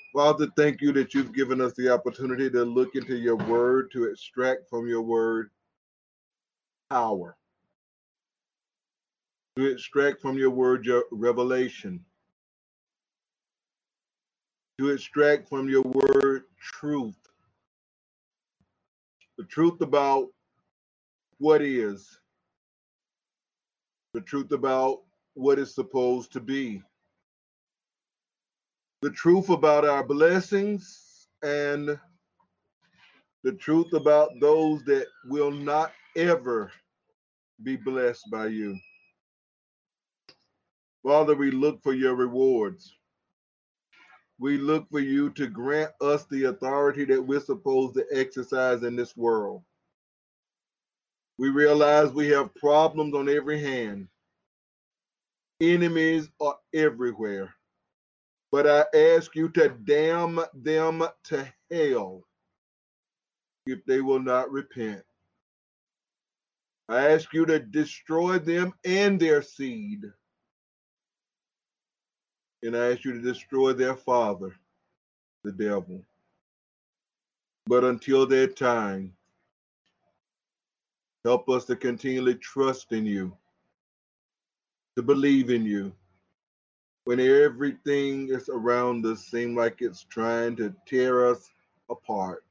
Father, thank you that you've given us the opportunity to look into your word, to extract from your word power, to extract from your word your revelation, to extract from your word truth, the truth about what is, the truth about what is supposed to be, the truth about our blessings, and the truth about those that will not ever be blessed by you. Father, we look for your rewards. We look for you to grant us the authority that we're supposed to exercise in this world. We realize we have problems on every hand. Enemies are everywhere. But I ask you to damn them to hell if they will not repent. I ask you to destroy them and their seed. And I ask you to destroy their father, the devil. But until that time, help us to continually trust in you, to believe in you, when everything is around us seems like it's trying to tear us apart.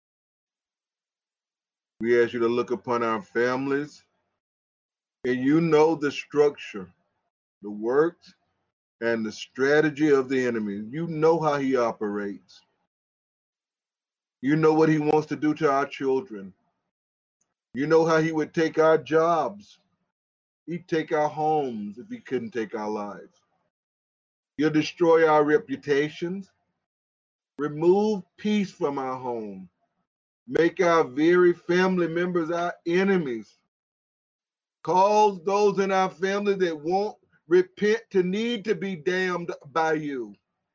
We ask you to look upon our families, and you know the structure, the works, and the strategy of the enemy. You know how he operates. You know what he wants to do to our children. You know how he would take our jobs. He'd take our homes if he couldn't take our lives. He'll destroy our reputations, remove peace from our home, make our very family members our enemies, cause those in our family that won't repent to need to be damned by you.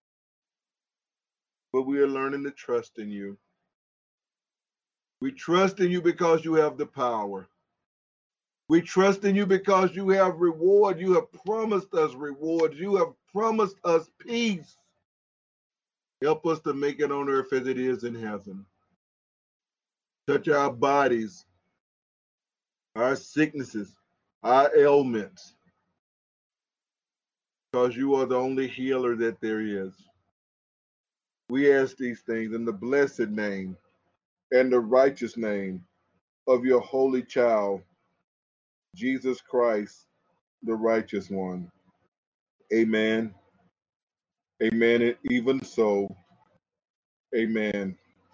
But we are learning to trust in you. We trust in you because you have the power. We trust in you because you have reward. You have promised us rewards. You have promised us peace. Help us to make it on earth as it is in heaven. Touch our bodies, our sicknesses, our ailments, because you are the only healer that there is. We ask these things in the blessed name and the righteous name of your holy child, Jesus Christ, the righteous one. Amen. Amen. And even so, amen.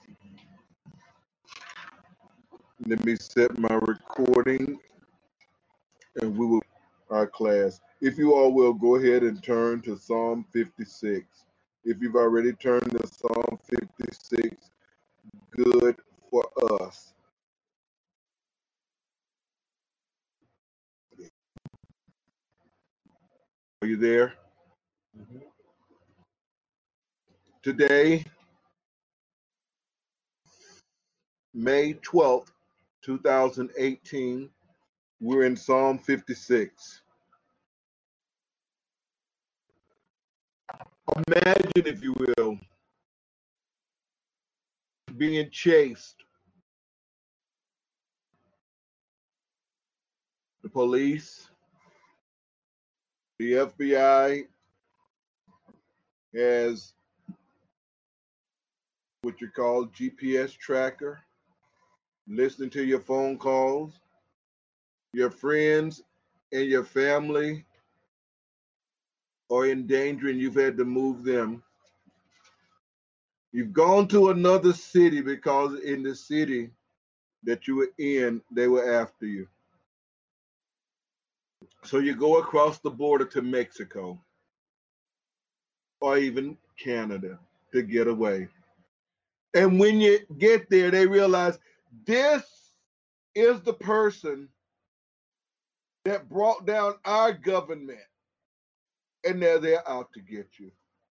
Let me set my recording and we will our class. If you all will go ahead and turn to Psalm 56. If you've already turned to Psalm 56, good for us. Are you there? Today, May 12th, 2018, we're in Psalm 56. Imagine, if you will, being chased. The police, the FBI has what you call GPS tracker, listening to your phone calls. Your friends and your family are in danger and you've had to move them. You've gone to another city because in the city that you were in, they were after you. So you go across the border to Mexico or even Canada to get away. And when you get there, they realize this is the person that brought down our government. And now they're out to get you.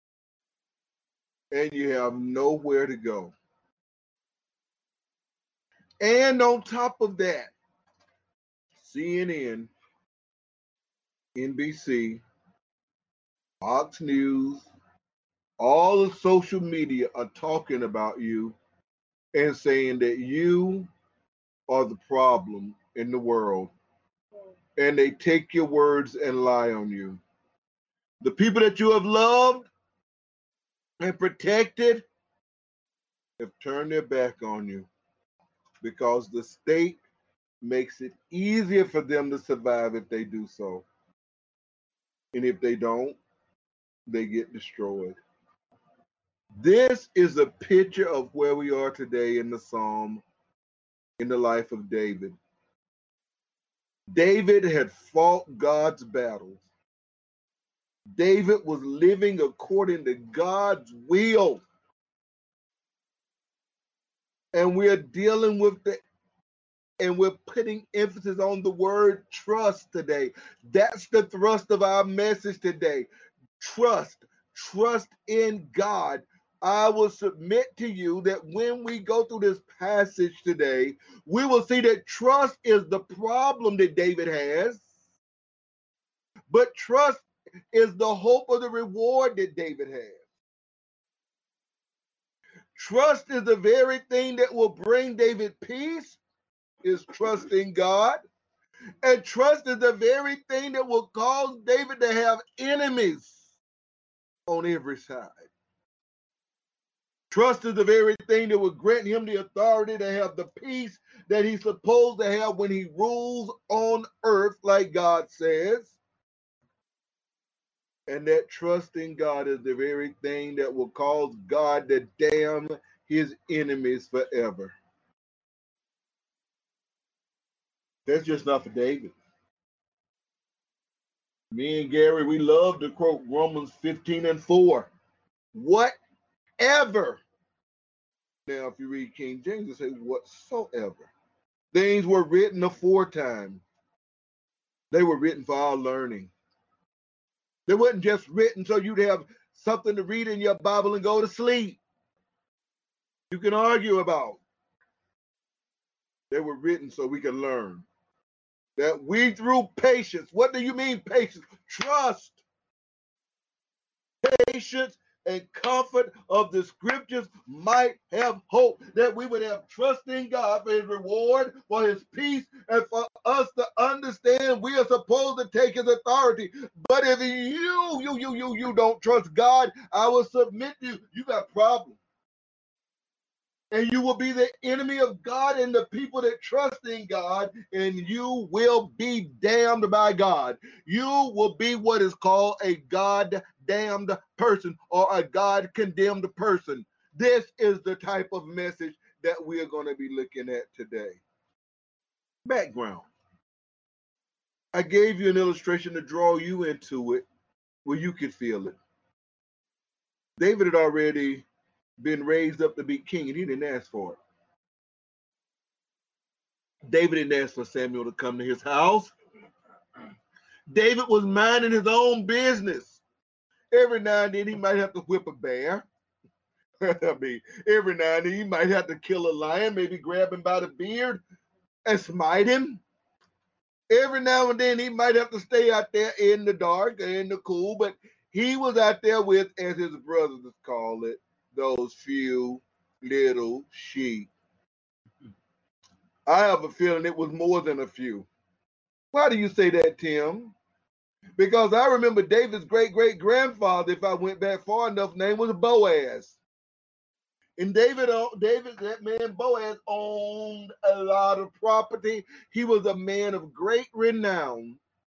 And you have nowhere to go. And on top of that, CNN, NBC, Fox News, All of social media are talking about you and saying that you are the problem in the world. And they take your words and lie on you. The people that you have loved and protected have turned their back on you because the state makes it easier for them to survive if they do so. And if they don't, they get destroyed. This is a picture of where we are today in the Psalm, in the life of David. David had fought God's battles. David was living according to God's will. And we're dealing with and we're putting emphasis on the word trust today. That's the thrust of our message today. Trust in God. I will submit to you that when we go through this passage today, we will see that trust is the problem that David has, but trust is the hope of the reward that David has. Trust is the very thing that will bring David peace, is trusting God. And trust is the very thing that will cause David to have enemies on every side. Trust is the very thing that will grant him the authority to have the peace that he's supposed to have when he rules on earth, like God says. And that trust in God is the very thing that will cause God to damn his enemies forever. That's just not for David. Me and Gary, we love to quote Romans 15:4. Whatever. Now, if you read King James, it say whatsoever. Things were written aforetime. They were written for our learning. They wasn't just written so you'd have something to read in your Bible and go to sleep. You can argue about. They were written so we can learn. That we through patience. What do you mean patience? Trust. Patience and comfort of the scriptures might have hope, that we would have trust in God for his reward, for his peace, and for us to understand we are supposed to take his authority. But if you don't trust God, I will submit to you. You got problems. And you will be the enemy of God and the people that trust in God, and you will be damned by God. You will be what is called a God-damned person or a God-condemned person. This is the type of message that we are going to be looking at today. Background. I gave you an illustration to draw you into it where you could feel it. David had already been raised up to be king, and he didn't ask for it. David didn't ask for Samuel to come to his house. David was minding his own business. Every now and then he might have to whip a bear. I mean, every now and then he might have to kill a lion, maybe grab him by the beard and smite him. Every now and then he might have to stay out there in the dark, in the cool, but he was out there with, as his brothers call it, those few little sheep. I have a feeling it was more than a few. Why do you say that, Tim? Because I remember David's great-great-grandfather, if I went back far enough, name was Boaz. And David, that man Boaz, owned a lot of property. He was a man of great renown.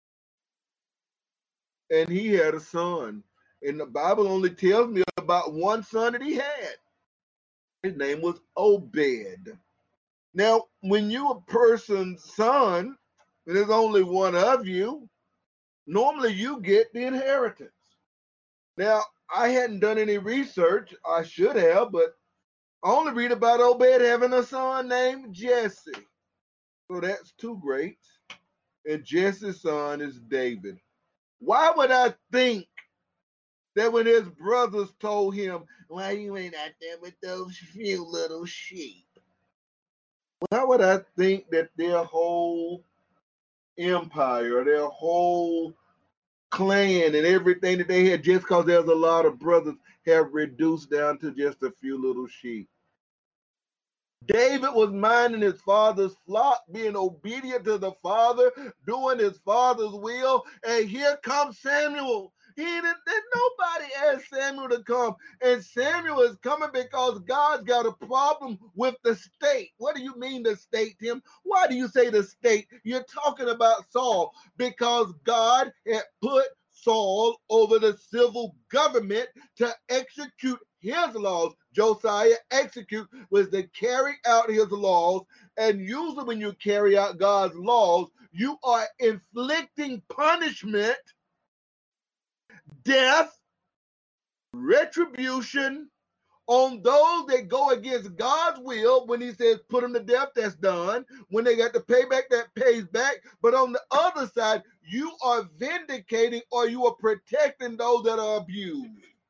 And he had a son. And the Bible only tells me about one son that he had. His name was Obed. Now, when you're a person's son, and there's only one of you, normally you get the inheritance. Now, I hadn't done any research. I should have, but I only read about Obed having a son named Jesse. So that's two greats. And Jesse's son is David. Why would I think that when his brothers told him, why you ain't out there with those few little sheep? Why would I think that their whole empire, their whole clan and everything that they had, just because there's a lot of brothers, have reduced down to just a few little sheep. David was minding his father's flock, being obedient to the father, doing his father's will. And here comes Samuel. Nobody asked Samuel to come. And Samuel is coming because God's got a problem with the state. What do you mean the state, Tim? Why do you say the state? You're talking about Saul, because God had put Saul over the civil government to execute his laws. Josiah execute was to carry out his laws. And usually when you carry out God's laws, you are inflicting punishment, death, retribution on those that go against God's will. When he says put them to death, that's done. When they got to pay back, that pays back. But on the other side, you are vindicating, or you are protecting those that are abused.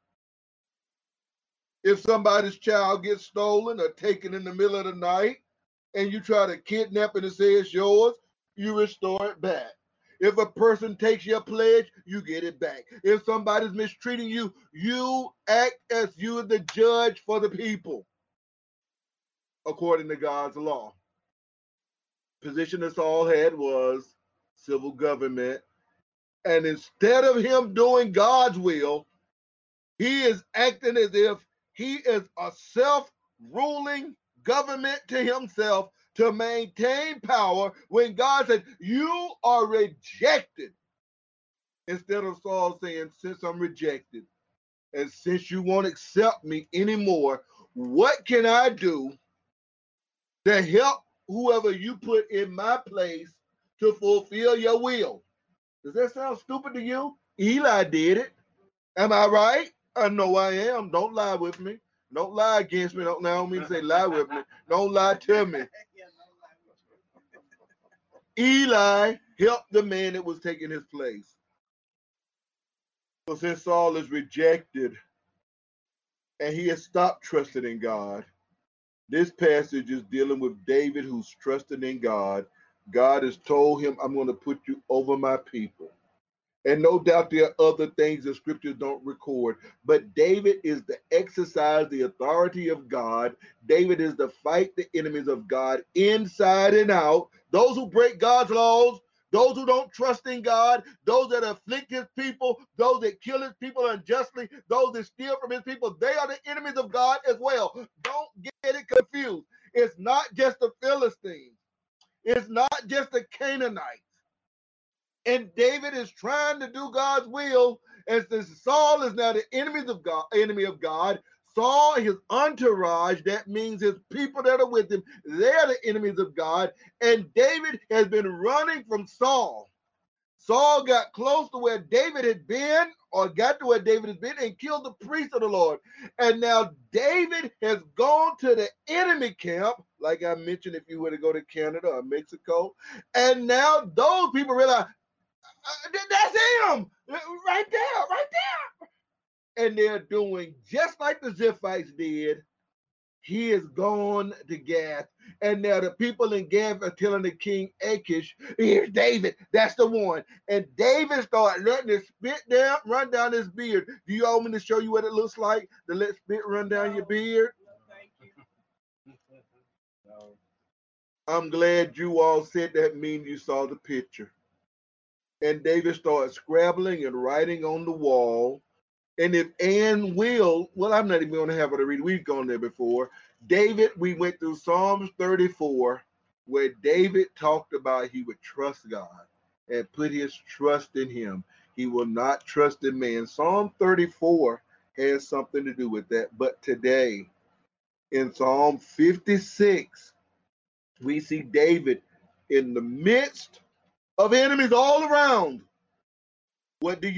If somebody's child gets stolen or taken in the middle of the night and you try to kidnap it and say it's yours, you restore it back. If a person takes your pledge, you get it back. If somebody's mistreating you, you act as you are the judge for the people, according to God's law. Position that Saul had was civil government. And instead of him doing God's will, he is acting as if he is a self-ruling government to himself to maintain power, when God said, you are rejected. Instead of Saul saying, since I'm rejected, and since you won't accept me anymore, what can I do to help whoever you put in my place to fulfill your will? Does that sound stupid to you? Eli did it. Am I right? I know I am. Don't lie with me. Don't lie against me. I don't mean to say lie with me. Don't lie to me. Eli helped the man that was taking his place. So since Saul is rejected and he has stopped trusting in God, this passage is dealing with David, who's trusting in God. God has told him, I'm going to put you over my people. And no doubt there are other things the scriptures don't record, but David is to exercise the authority of God. David is to fight the enemies of God inside and out. Those who break God's laws, those who don't trust in God, those that afflict his people, those that kill his people unjustly, those that steal from his people, they are the enemies of God as well. Don't get it confused. It's not just the Philistines. It's not just the Canaanites. And David is trying to do God's will, and since Saul is now the enemy of God, Saul, his entourage, that means his people that are with him, they're the enemies of God. And David has been running from Saul. Saul got close to where David had been, or got to where David has been, and killed the priest of the Lord. And now David has gone to the enemy camp, like I mentioned, if you were to go to Canada or Mexico. And now those people realize, that's him, right there. And they're doing just like the Ziphites did. He has gone to Gath, and now the people in Gath are telling the king Achish, here's David, that's the one. And David started letting his spit run down his beard. Do you want me to show you what it looks like to let spit run down your beard? I'm glad you all said that mean you saw the picture. And David started scrabbling and writing on the wall. And if Ann will, well, I'm not even going to have her to read. We've gone there before. David, we went through Psalms 34, where David talked about he would trust God and put his trust in him. He will not trust in man. Psalm 34 has something to do with that. But today, in Psalm 56, we see David in the midst of enemies all around. What do?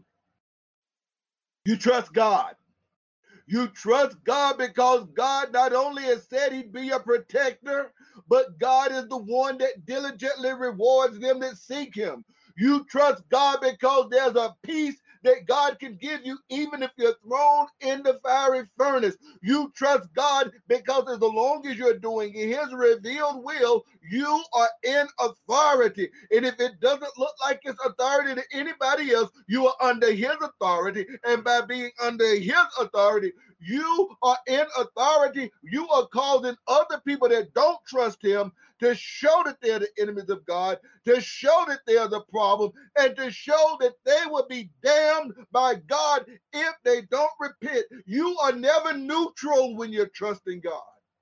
You trust God. You trust God because God not only has said he'd be a protector, but God is the one that diligently rewards them that seek him. You trust God because there's a peace that God can give you even if you're thrown in the fiery furnace. You trust God because as long as you're doing his revealed will, you are in authority. And if it doesn't look like it's authority to anybody else, you are under his authority. And by being under his authority, you are in authority. You are causing other people that don't trust him to show that they're the enemies of God, to show that they're the problem, and to show that they will be damned by God if they don't repent. You are never neutral when you're trusting God.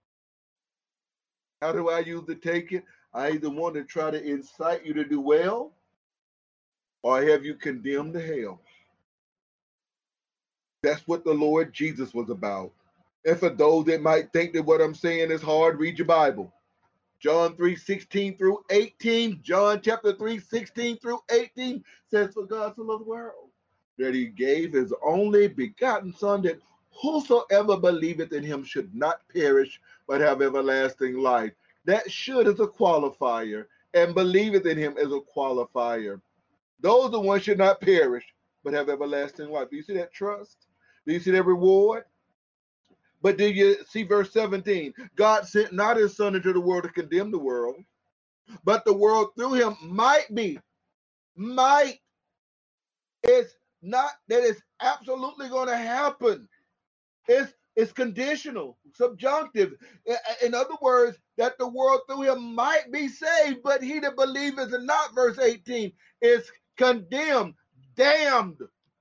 How do I usually take it? I either want to try to incite you to do well, or have you condemned to hell. That's what the Lord Jesus was about. And for those that might think that what I'm saying is hard, read your Bible. John 3:16 through 18. John chapter 3:16 through 18 says, for God so loved the world that he gave his only begotten Son, that whosoever believeth in him should not perish, but have everlasting life. That should is a qualifier, and believeth in him is a qualifier. Those the ones should not perish, but have everlasting life. Do you see that trust? Do you see that reward? But do you see verse 17? God sent not his Son into the world to condemn the world, but the world through him might. It's not that it's absolutely going to happen. It's conditional, subjunctive. In other words, that the world through him might be saved, but he that believeth not, verse 18, is condemned, damned.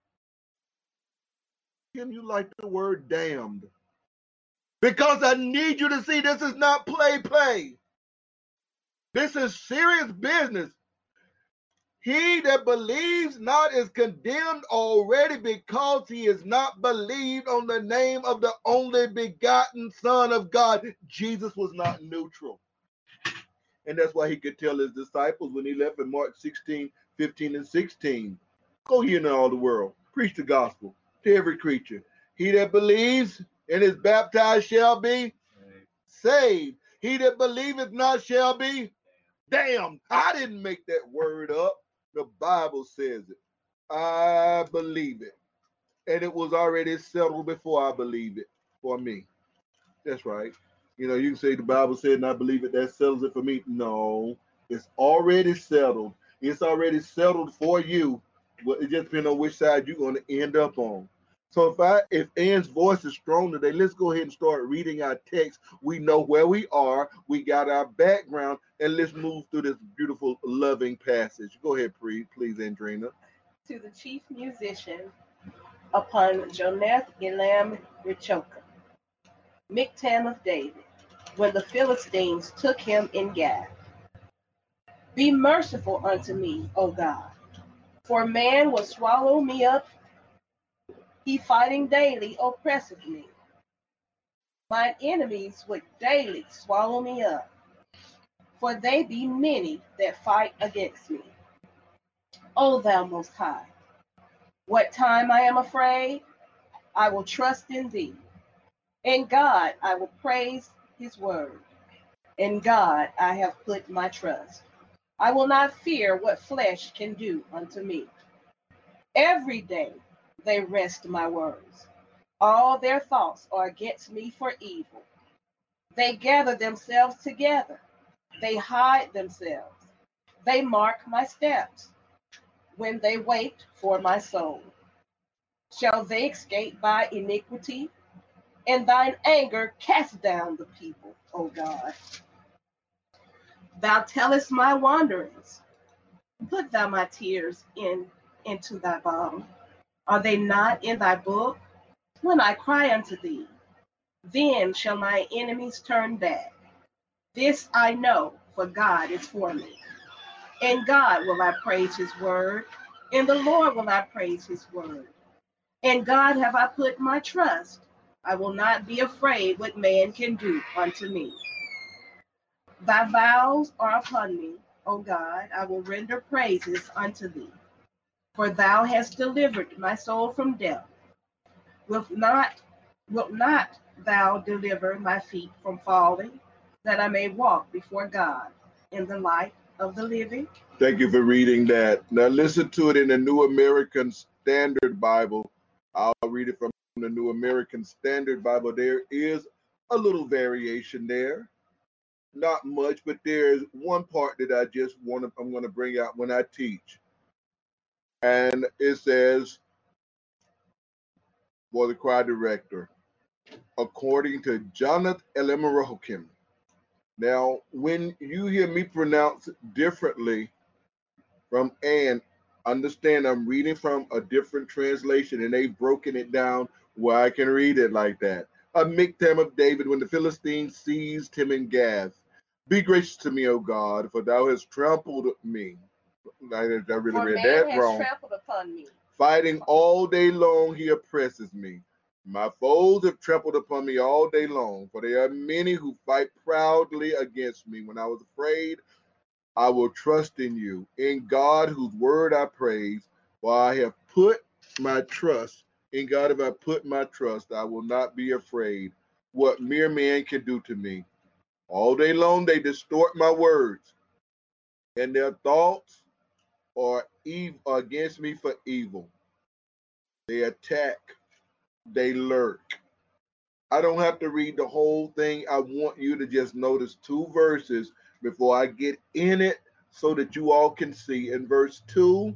Can you like the word damned? Because I need you to see this is not play. This is serious business. He that believes not is condemned already because he is not believed on the name of the only begotten Son of God. Jesus was not neutral. And that's why he could tell his disciples when he left in Mark 16, 15, and 16, go ye into all the world, preach the gospel to every creature. He that believes and is baptized shall be saved. He that believeth not shall be damned. I didn't make that word up. The Bible says it. I believe it. And it was already settled before I believed it for me. That's right. You know, you can say the Bible said and I believe it, that settles it for me. No, it's already settled. It's already settled for you. Well, it just depends on which side you're going to end up on. So if Ann's voice is strong today, let's go ahead and start reading our text. We know where we are. We got our background, and let's move through this beautiful, loving passage. Go ahead, please, Andrina. To the chief musician upon Joneth Elam Richoka, Miktam of David, when the Philistines took him in Gath. Be merciful unto me, O God, for man will swallow me up. He fighting daily oppresseth me. Mine enemies would daily swallow me up, for they be many that fight against me. O thou Most High, what time I am afraid, I will trust in thee. In God I will praise his word. In God I have put my trust. I will not fear what flesh can do unto me. Every day they wrest my words. All their thoughts are against me for evil. They gather themselves together. They hide themselves. They mark my steps. When they wait for my soul, shall they escape by iniquity? In thine anger cast down the people, O God. Thou tellest my wanderings. Put thou my tears into thy balm. Are they not in thy book? When I cry unto thee, then shall my enemies turn back. This I know, for God is for me. In God will I praise his word. In the Lord will I praise his word. In God have I put my trust. I will not be afraid what man can do unto me. Thy vows are upon me, O God. I will render praises unto thee. For thou hast delivered my soul from death. Wilt not thou deliver my feet from falling, that I may walk before God in the light of the living? Thank you for reading that. Now listen to it in the New American Standard Bible. I'll read it from the New American Standard Bible. There is a little variation there. Not much, but there's one part that I'm going to bring out when I teach. And it says, for the choir director, according to Jonathan Elimelechim. Now, when you hear me pronounce differently from Ann, understand I'm reading from a different translation, and they've broken it down where I can read it like that. A Miktam of David, when the Philistines seized him in Gath. Be gracious to me, O God, for thou hast trampled me. I really For read man that has wrong. trampled upon me. Fighting all day long, he oppresses me. My foes have trampled upon me all day long, for there are many who fight proudly against me. When I was afraid, I will trust in you. In God, whose word I praise, for I have put my trust. In God have I put my trust. I will not be afraid what mere man can do to me. All day long they distort my words, and their thoughts are against me for evil. They attack, they lurk. I don't have to read the whole thing. I want you to just notice 2 verses before I get in it so that you all can see. In verse 2,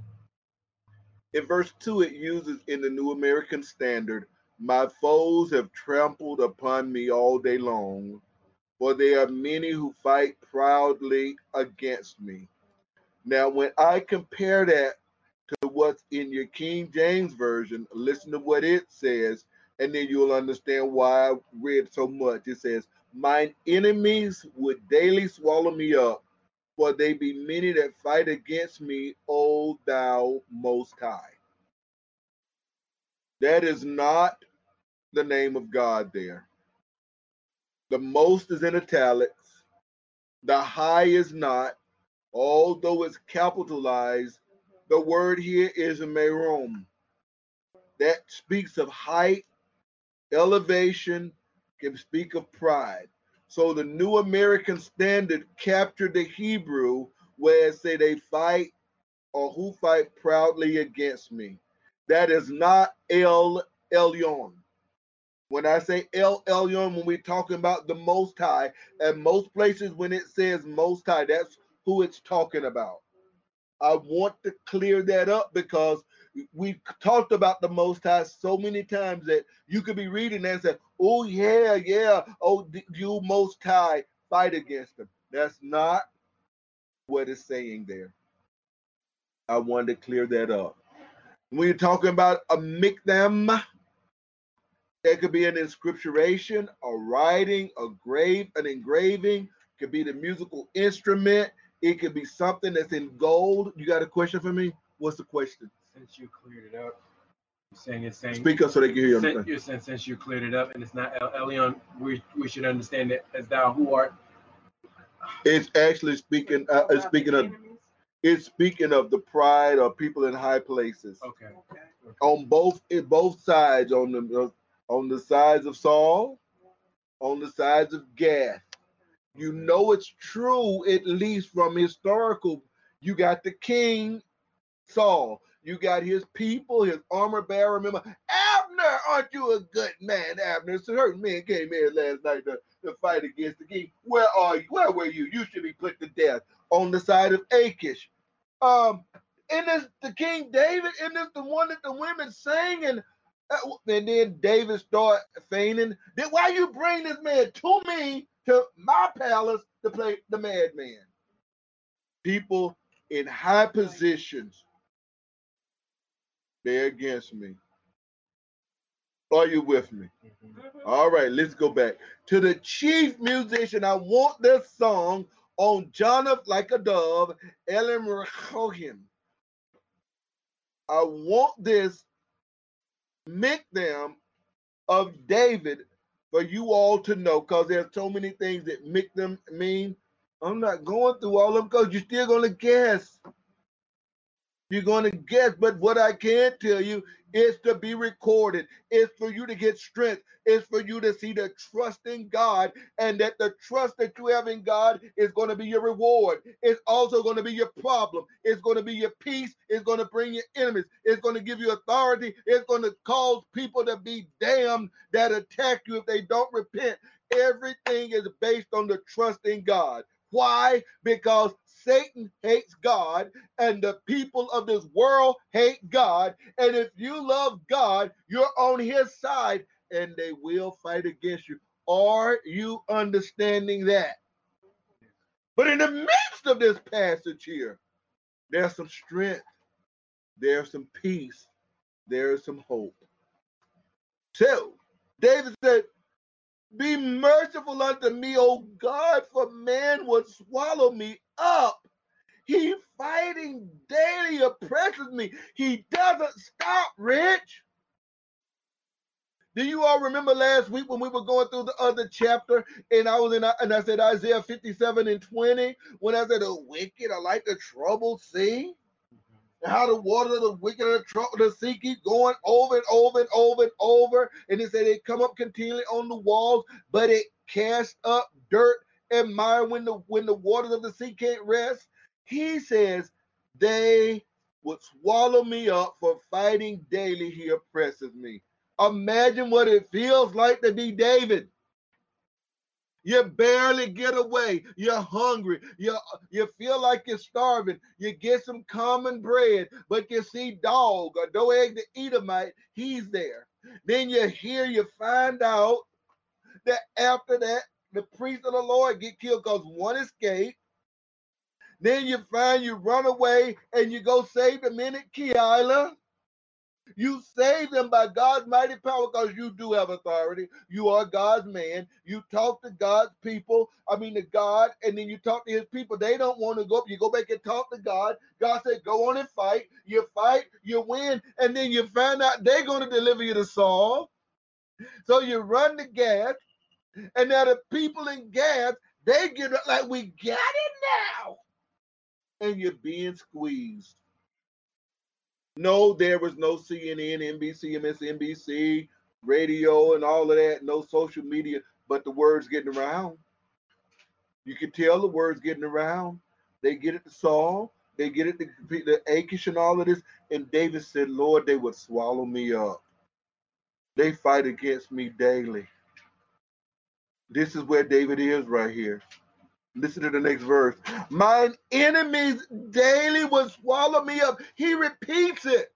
it uses in the New American Standard, my foes have trampled upon me all day long, for there are many who fight proudly against me. Now, when I compare that to what's in your King James Version, listen to what it says, and then you'll understand why I read so much. It says, mine enemies would daily swallow me up, for they be many that fight against me, O thou Most High. That is not the name of God there. The most is in italics. The high is not. Although it's capitalized, the word here is merom. That speaks of height, elevation, can speak of pride. So the New American Standard captured the Hebrew where it say they fight or who fight proudly against me. That is not El Elyon. When I say El Elyon, when we're talking about the Most High, and most places when it says Most High, that's who it's talking about. I want to clear that up because we've talked about the Most High so many times that you could be reading that and say, oh, yeah, oh, you Most High, fight against them. That's not what it's saying there. I wanted to clear that up. When you're talking about a mikdam, that could be an inscripturation, a writing, an engraving, it could be the musical instrument. It could be something that's in gold. You got a question for me? What's the question? Since you cleared it up, you're saying Speak up so they can hear you. You're saying since you cleared it up and it's not El Elyon, we should understand it as thou who art. It's actually speaking. It's speaking of the pride of people in high places. Okay. On both sides, on the sides of Saul, on the sides of Gath. You know it's true, at least from historical. You got the king, Saul. You got his people, his armor bearer. Remember, Abner, aren't you a good man, Abner? Certain men came here last night to fight against the king. Where are you? Where were you? You should be put to death. On the side of Achish. And this the King David, and this the one that the women sang, and then David started feigning. Then why you bring this man to me, to my palace, to play the madman? People in high positions, they're against me. Are you with me? All right, let's go back to the chief musician. I want this song on Jonathan like a dove, Elimelechim. I want this mikdam of David for you all to know, because there's so many things that mikdam mean. I'm not going through all of them because you're still going to guess. You're going to guess, but what I can tell you is to be recorded. It's for you to get strength. It's for you to see the trust in God, and that the trust that you have in God is going to be your reward. It's also going to be your problem. It's going to be your peace. It's going to bring your enemies. It's going to give you authority. It's going to cause people to be damned that attack you if they don't repent. Everything is based on the trust in God. Why? Because Satan hates God and the people of this world hate God. And if you love God, you're on his side and they will fight against you. Are you understanding that? But in the midst of this passage here, there's some strength, there's some peace, there's some hope. So David said, be merciful unto me, O God, for man would swallow me up. He fighting daily oppresses me. He doesn't stop, Rich. Do you all remember last week when we were going through the other chapter and I said Isaiah 57:20 when I said the wicked are like the troubled sea? And how the water of the wicked and the trouble of the sea keep going over and over and over and over. And it said they come up continually on the walls, but it casts up dirt and mire when the waters of the sea can't rest. He says they would swallow me up for fighting daily. He oppresses me. Imagine what it feels like to be David. You barely get away. You're hungry. You feel like you're starving. You get some common bread, but you see Dog or Doeg the Edomite, he's there. Then you find out that after that, the priests of the Lord get killed because one escaped. Then you find you run away and you go save the men at Keilah. You save them by God's mighty power because you do have authority. You are God's man. You talk to God's people, to God, and then you talk to his people. They don't want to go up. You go back and talk to God. God said, go on and fight. You fight, you win, and then you find out they're going to deliver you to Saul. So you run to Gath, and now the people in Gath, they get up like, we got it now. And you're being squeezed. No, there was no CNN, NBC, MSNBC, radio, and all of that. No social media, but the word's getting around. You can tell the word's getting around. They get it to Saul. They get it to Achish and all of this. And David said, Lord, they would swallow me up. They fight against me daily. This is where David is right here. Listen to the next verse. Mine enemies daily would swallow me up. He repeats it.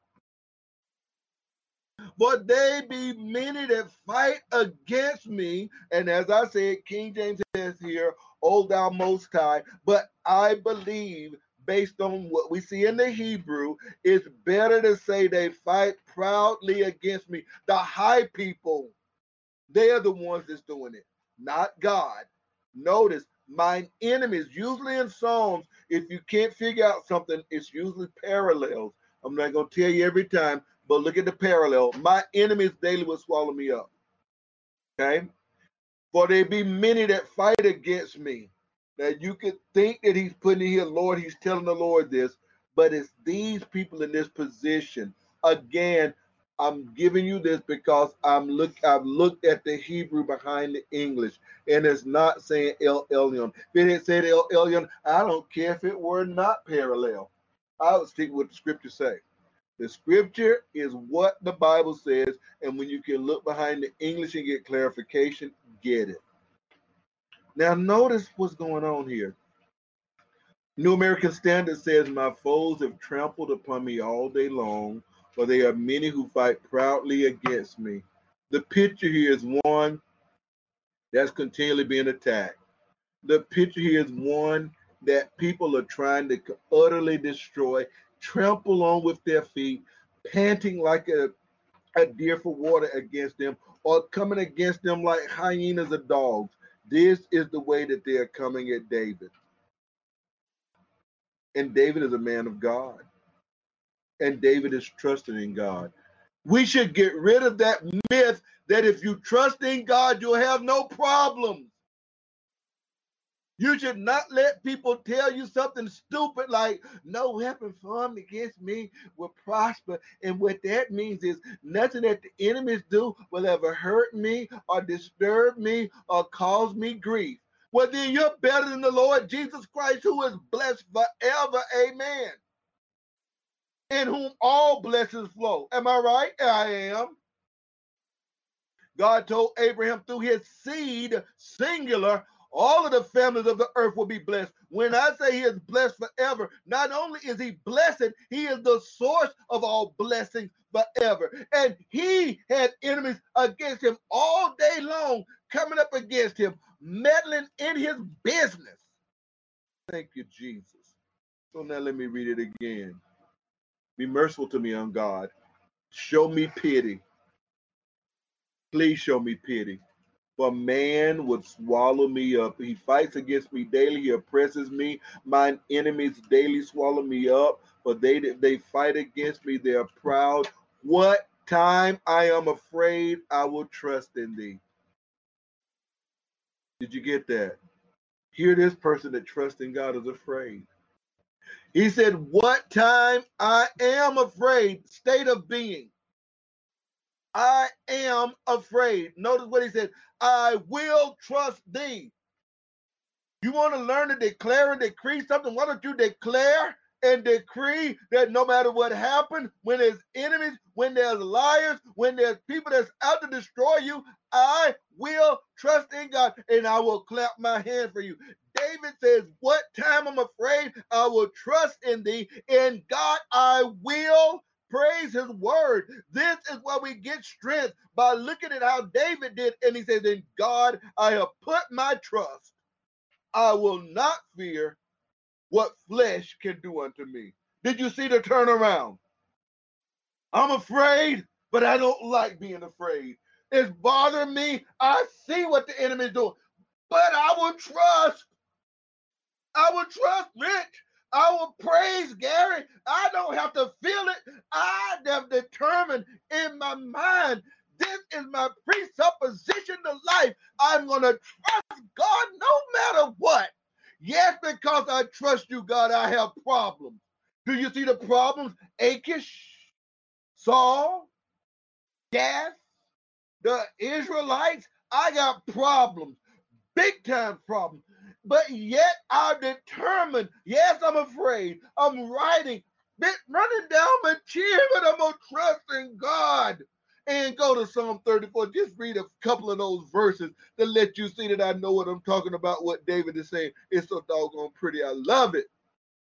But they be many that fight against me. And as I said, King James says here, O thou most high. But I believe, based on what we see in the Hebrew, it's better to say they fight proudly against me. The high people, they are the ones that's doing it, not God. Notice, mine enemies, usually in Psalms, if you can't figure out something, it's usually parallels. I'm not going to tell you every time, but look at the parallel. My enemies daily will swallow me up. Okay? For there be many that fight against me. Now you could think that he's putting in here, Lord, he's telling the Lord this, but it's these people in this position. Again, I'm giving you this because I've looked at the Hebrew behind the English, and it's not saying El Elyon. If it had said El Elyon, I don't care if it were not parallel. I would stick with the scripture say. The scripture is what the Bible says, and when you can look behind the English and get clarification, get it. Now notice what's going on here. New American Standard says, my foes have trampled upon me all day long, for there are many who fight proudly against me. The picture here is one that's continually being attacked. The picture here is one that people are trying to utterly destroy, trample on with their feet, panting like a deer for water against them, or coming against them like hyenas or dogs. This is the way that they are coming at David. And David is a man of God. And David is trusting in God. We should get rid of that myth that if you trust in God, you'll have no problems. You should not let people tell you something stupid like, no weapon formed against me will prosper. And what that means is nothing that the enemies do will ever hurt me or disturb me or cause me grief. Well, then you're better than the Lord Jesus Christ, who is blessed forever. Amen. In whom all blessings flow. Am I right? I am. God told Abraham through his seed, singular, all of the families of the earth will be blessed. When I say he is blessed forever, not only is he blessed, he is the source of all blessings forever. And he had enemies against him all day long, coming up against him, meddling in his business. Thank you, Jesus. So now let me read it again. Be merciful to me, on God. Show me pity. Please show me pity. For man would swallow me up. He fights against me daily. He oppresses me. Mine enemies daily swallow me up. For they fight against me. They are proud. What time I am afraid, I will trust in thee. Did you get that? Here, this person that trusts in God is afraid. He said, what time I am afraid, state of being. I am afraid. Notice what he said. I will trust thee. You want to learn to declare and decree something? Why don't you declare and decree that no matter what happens, when there's enemies, when there's liars, when there's people that's out to destroy you, I will trust in God and I will clap my hand for you. David says, what time I'm afraid, I will trust in thee. In God I will praise his word. This is why we get strength, by looking at how David did. And he says, in God I have put my trust. I will not fear what flesh can do unto me. Did you see the turnaround? I'm afraid, but I don't like being afraid. It's bothering me. I see what the enemy is doing, but I will trust. I will trust, Rich. I will praise, Gary. I don't have to feel it. I have determined in my mind, this is my presupposition to life. I'm going to trust God no matter what. Yes, because I trust you, God, I have problems. Do you see the problems? Achish, Saul, Gath, the Israelites. I got problems, big time problems. But yet I'm determined. Yes, I'm afraid. I'm running down my chair, but I'm going to trust in God. And go to Psalm 34. Just read a couple of those verses to let you see that I know what I'm talking about, what David is saying. It's so doggone pretty. I love it.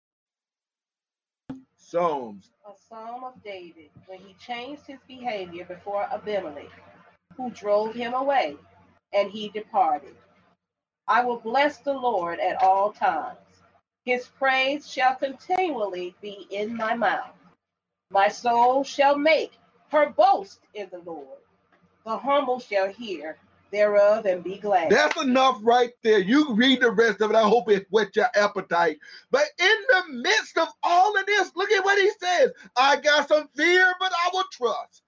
Psalms. A psalm of David when he changed his behavior before Abimelech, who drove him away, and he departed. I will bless the Lord at all times. His praise shall continually be in my mouth. My soul shall make her boast in the Lord. The humble shall hear thereof and be glad. That's enough right there. You read the rest of it. I hope it whet your appetite. But in the midst of all of this, look at what he says. I got some fear, but I will trust.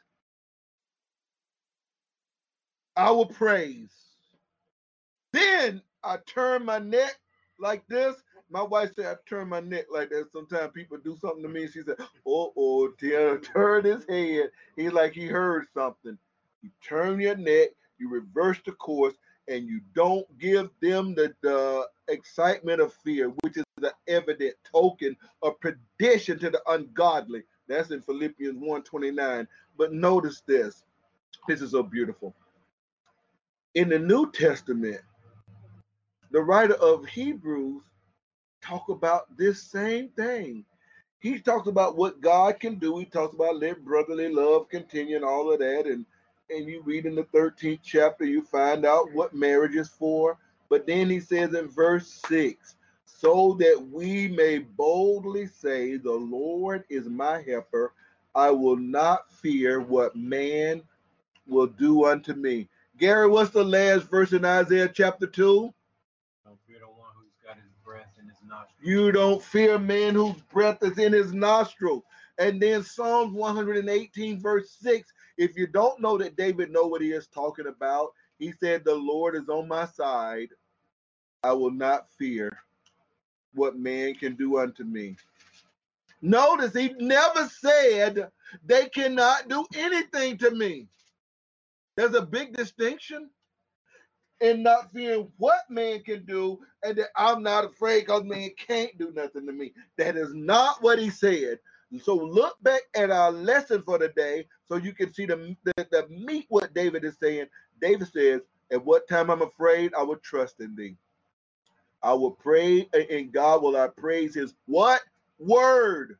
I will praise. Then I turn my neck like this. My wife said I turn my neck like that. Sometimes people do something to me. She said, turn his head. He's like he heard something. You turn your neck, you reverse the course, and you don't give them the excitement of fear, which is the evident token of perdition to the ungodly. That's in Philippians 1:29. But notice this. This is so beautiful. In the New Testament, the writer of Hebrews talk about this same thing. He talks about what God can do. He talks about let brotherly love continue and all of that. And you read in the 13th chapter, you find out what marriage is for. But then he says in verse 6, so that we may boldly say, the Lord is my helper. I will not fear what man will do unto me. Gary, what's the last verse in Isaiah chapter 2? Don't fear the one who's got his breath in his nostrils. You don't fear man whose breath is in his nostrils. And then Psalms 118 verse 6. If you don't know that David know what he is talking about, he said, the Lord is on my side. I will not fear what man can do unto me. Notice he never said they cannot do anything to me. There's a big distinction in not fearing what man can do and that I'm not afraid because man can't do nothing to me. That is not what he said. So look back at our lesson for the day so you can see the meat what David is saying. David says, at what time I'm afraid, I will trust in thee. I will pray, and God will I praise his what? Word.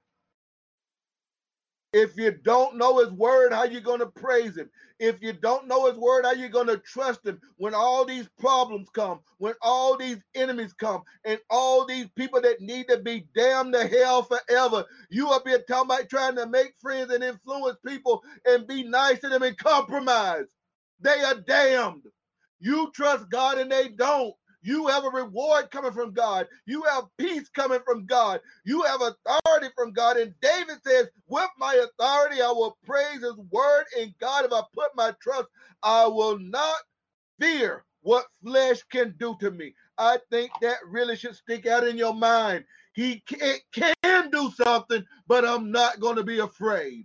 If you don't know his word, how you going to praise him? If you don't know his word, how you going to trust him when all these problems come, when all these enemies come, and all these people that need to be damned to hell forever? You up here talking about trying to make friends and influence people and be nice to them and compromise. They are damned. You trust God and they don't. You have a reward coming from God. You have peace coming from God. You have authority from God. And David says, with my authority, I will praise his word. In God, if I put my trust, I will not fear what flesh can do to me. I think that really should stick out in your mind. He can do something, but I'm not going to be afraid.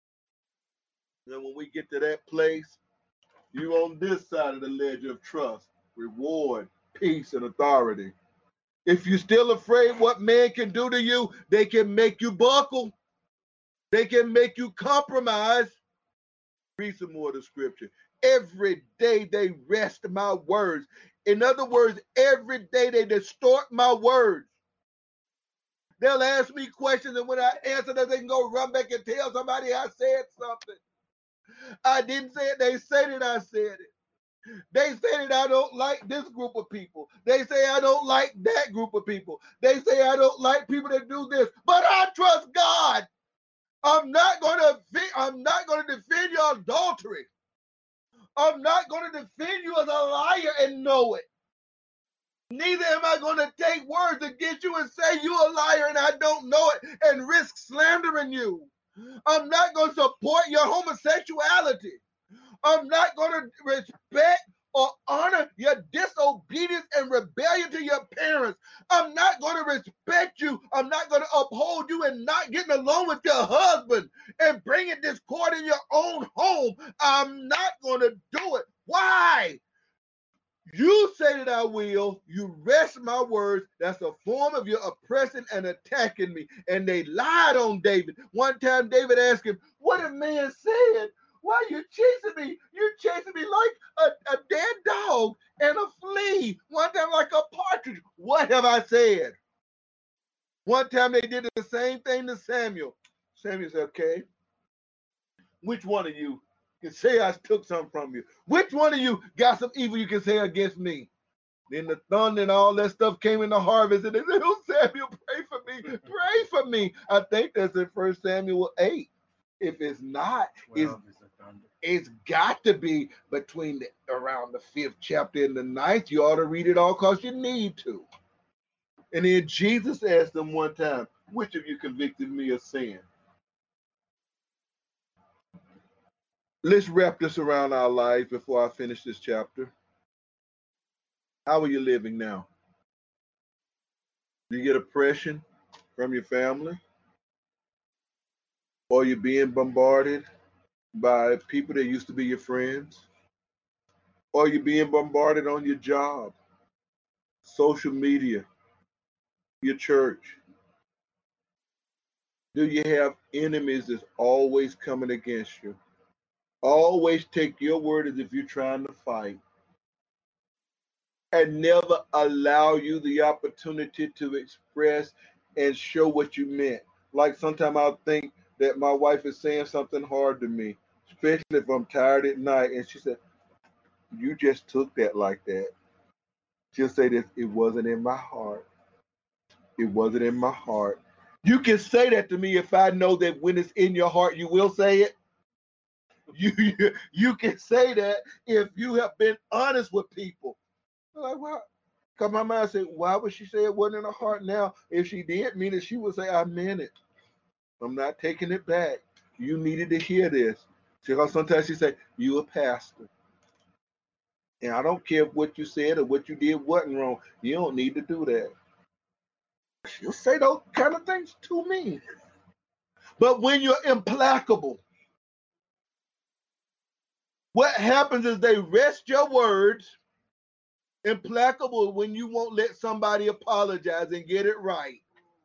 And when we get to that place, you on this side of the ledger of trust, reward, peace, and authority. If you're still afraid what man can do to you, they can make you buckle. They can make you compromise. Read some more of the scripture. Every day they wrest my words. In other words, every day they distort my words. They'll ask me questions, and when I answer them, they can go run back and tell somebody I said something. I didn't say it. They say that I said it. They say that I don't like this group of people. They say I don't like that group of people. They say I don't like people that do this. But I trust God. I'm not going to defend your adultery. I'm not going to defend you as a liar and know it. Neither am I going to take words against you and say you're a liar and I don't know it and risk slandering you. I'm not going to support your homosexuality. I'm not going to respect or honor your disobedience and rebellion to your parents. I'm not going to respect you. I'm not going to uphold you and not getting along with your husband and bringing discord in your own home. I'm not going to do it. Why? You say that I will. You wrest my words. That's a form of your oppressing and attacking me. And they lied on David. One time David asked him, what a man said. Why are you chasing me? You're chasing me like a dead dog and a flea. One time like a partridge. What have I said? One time they did the same thing to Samuel. Samuel said, okay, which one of you can say I took something from you? Which one of you got some evil you can say against me? Then the thunder and all that stuff came in the harvest, and they said, oh, Samuel, pray for me. Pray for me. I think that's in 1 Samuel 8. If it's not, it's got to be between around the 5th chapter and the 9th. You ought to read it all because you need to. And then Jesus asked them one time, which of you convicted me of sin? Let's wrap this around our lives before I finish this chapter. How are you living now? Do you get oppression from your family? Or are you being bombarded by people that used to be your friends? Or are you being bombarded on your job, social media, your church? Do you have enemies that's always coming against you? Always take your word as if you're trying to fight and never allow you the opportunity to express and show what you meant. Like sometimes I'll think that my wife is saying something hard to me, especially if I'm tired at night, and she said, you just took that like that. She'll say this, it wasn't in my heart. It wasn't in my heart. You can say that to me if I know that when it's in your heart, you will say it. You can say that if you have been honest with people. Like, well, because my mind said, why would she say it wasn't in her heart now? If she did mean it, she would say, I meant it. I'm not taking it back. You needed to hear this. Because sometimes she say, you a pastor. And I don't care what you said or what you did wasn't wrong. You don't need to do that. She'll say those kind of things to me. But when you're implacable, what happens is they wrest your words. Implacable when you won't let somebody apologize and get it right.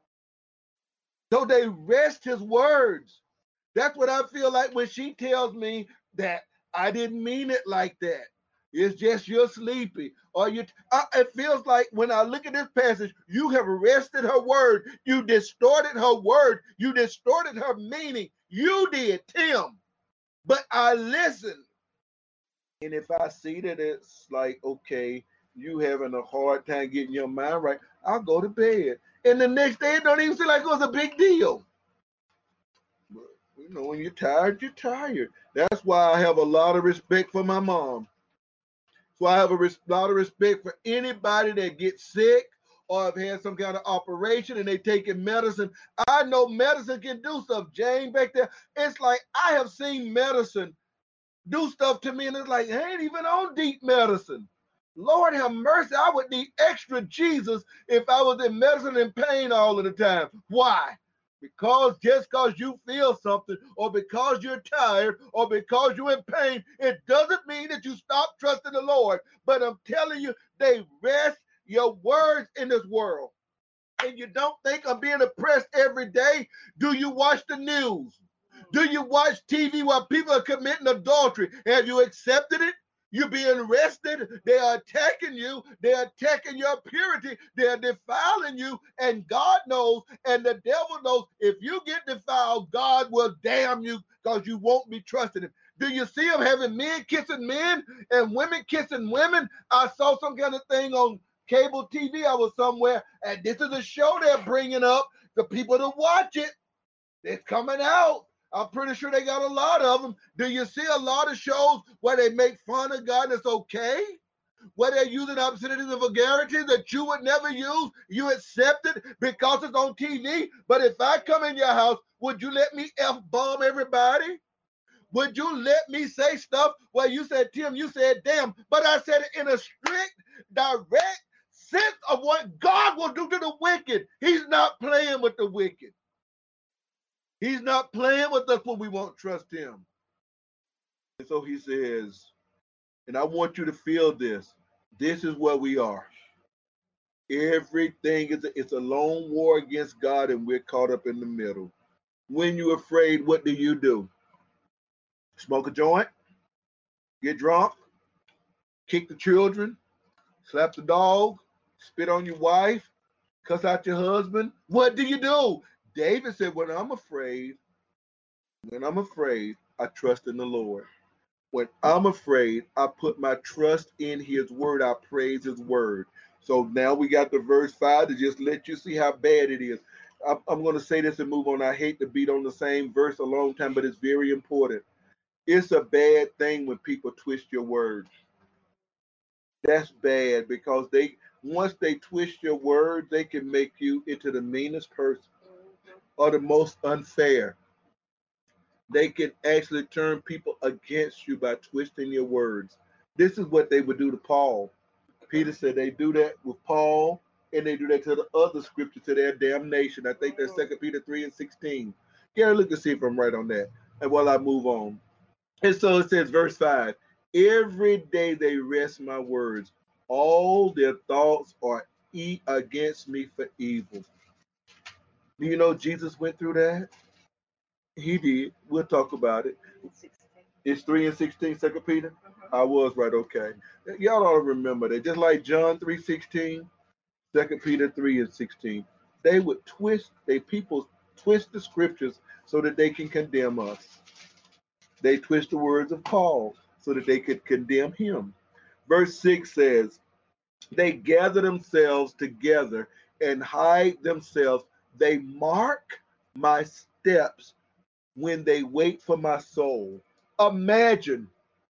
So they wrest his words. That's what I feel like when she tells me that I didn't mean it like that. It's just you're sleepy. Or it feels like when I look at this passage, you have wrested her word. You distorted her word. You distorted her meaning. You did, Tim. But I listened. And if I see that it's like, okay, you having a hard time getting your mind right, I'll go to bed. And the next day, it don't even seem like it was a big deal. But, you know, when you're tired, you're tired. That's why I have a lot of respect for my mom. So I have a lot of respect for anybody that gets sick or have had some kind of operation and they taking medicine. I know medicine can do stuff. Jane back there, it's like I have seen medicine do stuff to me and it's like, I ain't even on deep medicine. Lord have mercy, I would need extra Jesus if I was in medicine and pain all of the time. Why? Because just because you feel something or because you're tired or because you're in pain, it doesn't mean that you stop trusting the Lord. But I'm telling you, they rest your words in this world. And you don't think I'm being oppressed every day? Do you watch the news? Do you watch TV while people are committing adultery? Have you accepted it? You're being arrested. They are attacking you. They're attacking your purity. They're defiling you. And God knows, and the devil knows, if you get defiled, God will damn you because you won't be trusting him. Do you see him having men kissing men and women kissing women? I saw some kind of thing on cable TV. I was somewhere, and this is a show they're bringing up the people to watch it. It's coming out. I'm pretty sure they got a lot of them. Do you see a lot of shows where they make fun of God and it's okay? Where they're using obscenities and vulgarities that you would never use? You accept it because it's on TV? But if I come in your house, would you let me F-bomb everybody? Would you let me say stuff where you said, Tim, you said, damn, but I said it in a strict, direct sense of what God will do to the wicked. He's not playing with the wicked. He's not playing with us when we won't trust him. And so he says, and I want you to feel this. This is where we are. Everything it's a lone war against God, and we're caught up in the middle. When you're afraid, what do? Smoke a joint, get drunk, kick the children, slap the dog, spit on your wife, cuss out your husband. What do? David said, when I'm afraid, I trust in the Lord. When I'm afraid, I put my trust in his word. I praise his word. So now we got the verse 5 to just let you see how bad it is. I'm going to say this and move on. I hate to beat on the same verse a long time, but it's very important. It's a bad thing when people twist your words. That's bad because once they twist your words, they can make you into the meanest person or the most unfair. They can actually turn people against you by twisting your words. This is what they would do to Paul. Peter said they do that with Paul, and they do that to the other scriptures to their damnation. I think that's 2 Peter 3:16. Gary, look to see if I'm right on that. And while I move on. And so it says, verse 5, every day they wrest my words. All their thoughts are against me for evil. Do you know Jesus went through that? He did. We'll talk about it. It's 3:16, 2 Peter? I was right, okay. Y'all ought to remember that. Just like John 3:16, 2 Peter 3:16. They would people twist the scriptures so that they can condemn us. They twist the words of Paul so that they could condemn him. Verse 6 says, they gather themselves together and hide themselves. They mark my steps when they wait for my soul. Imagine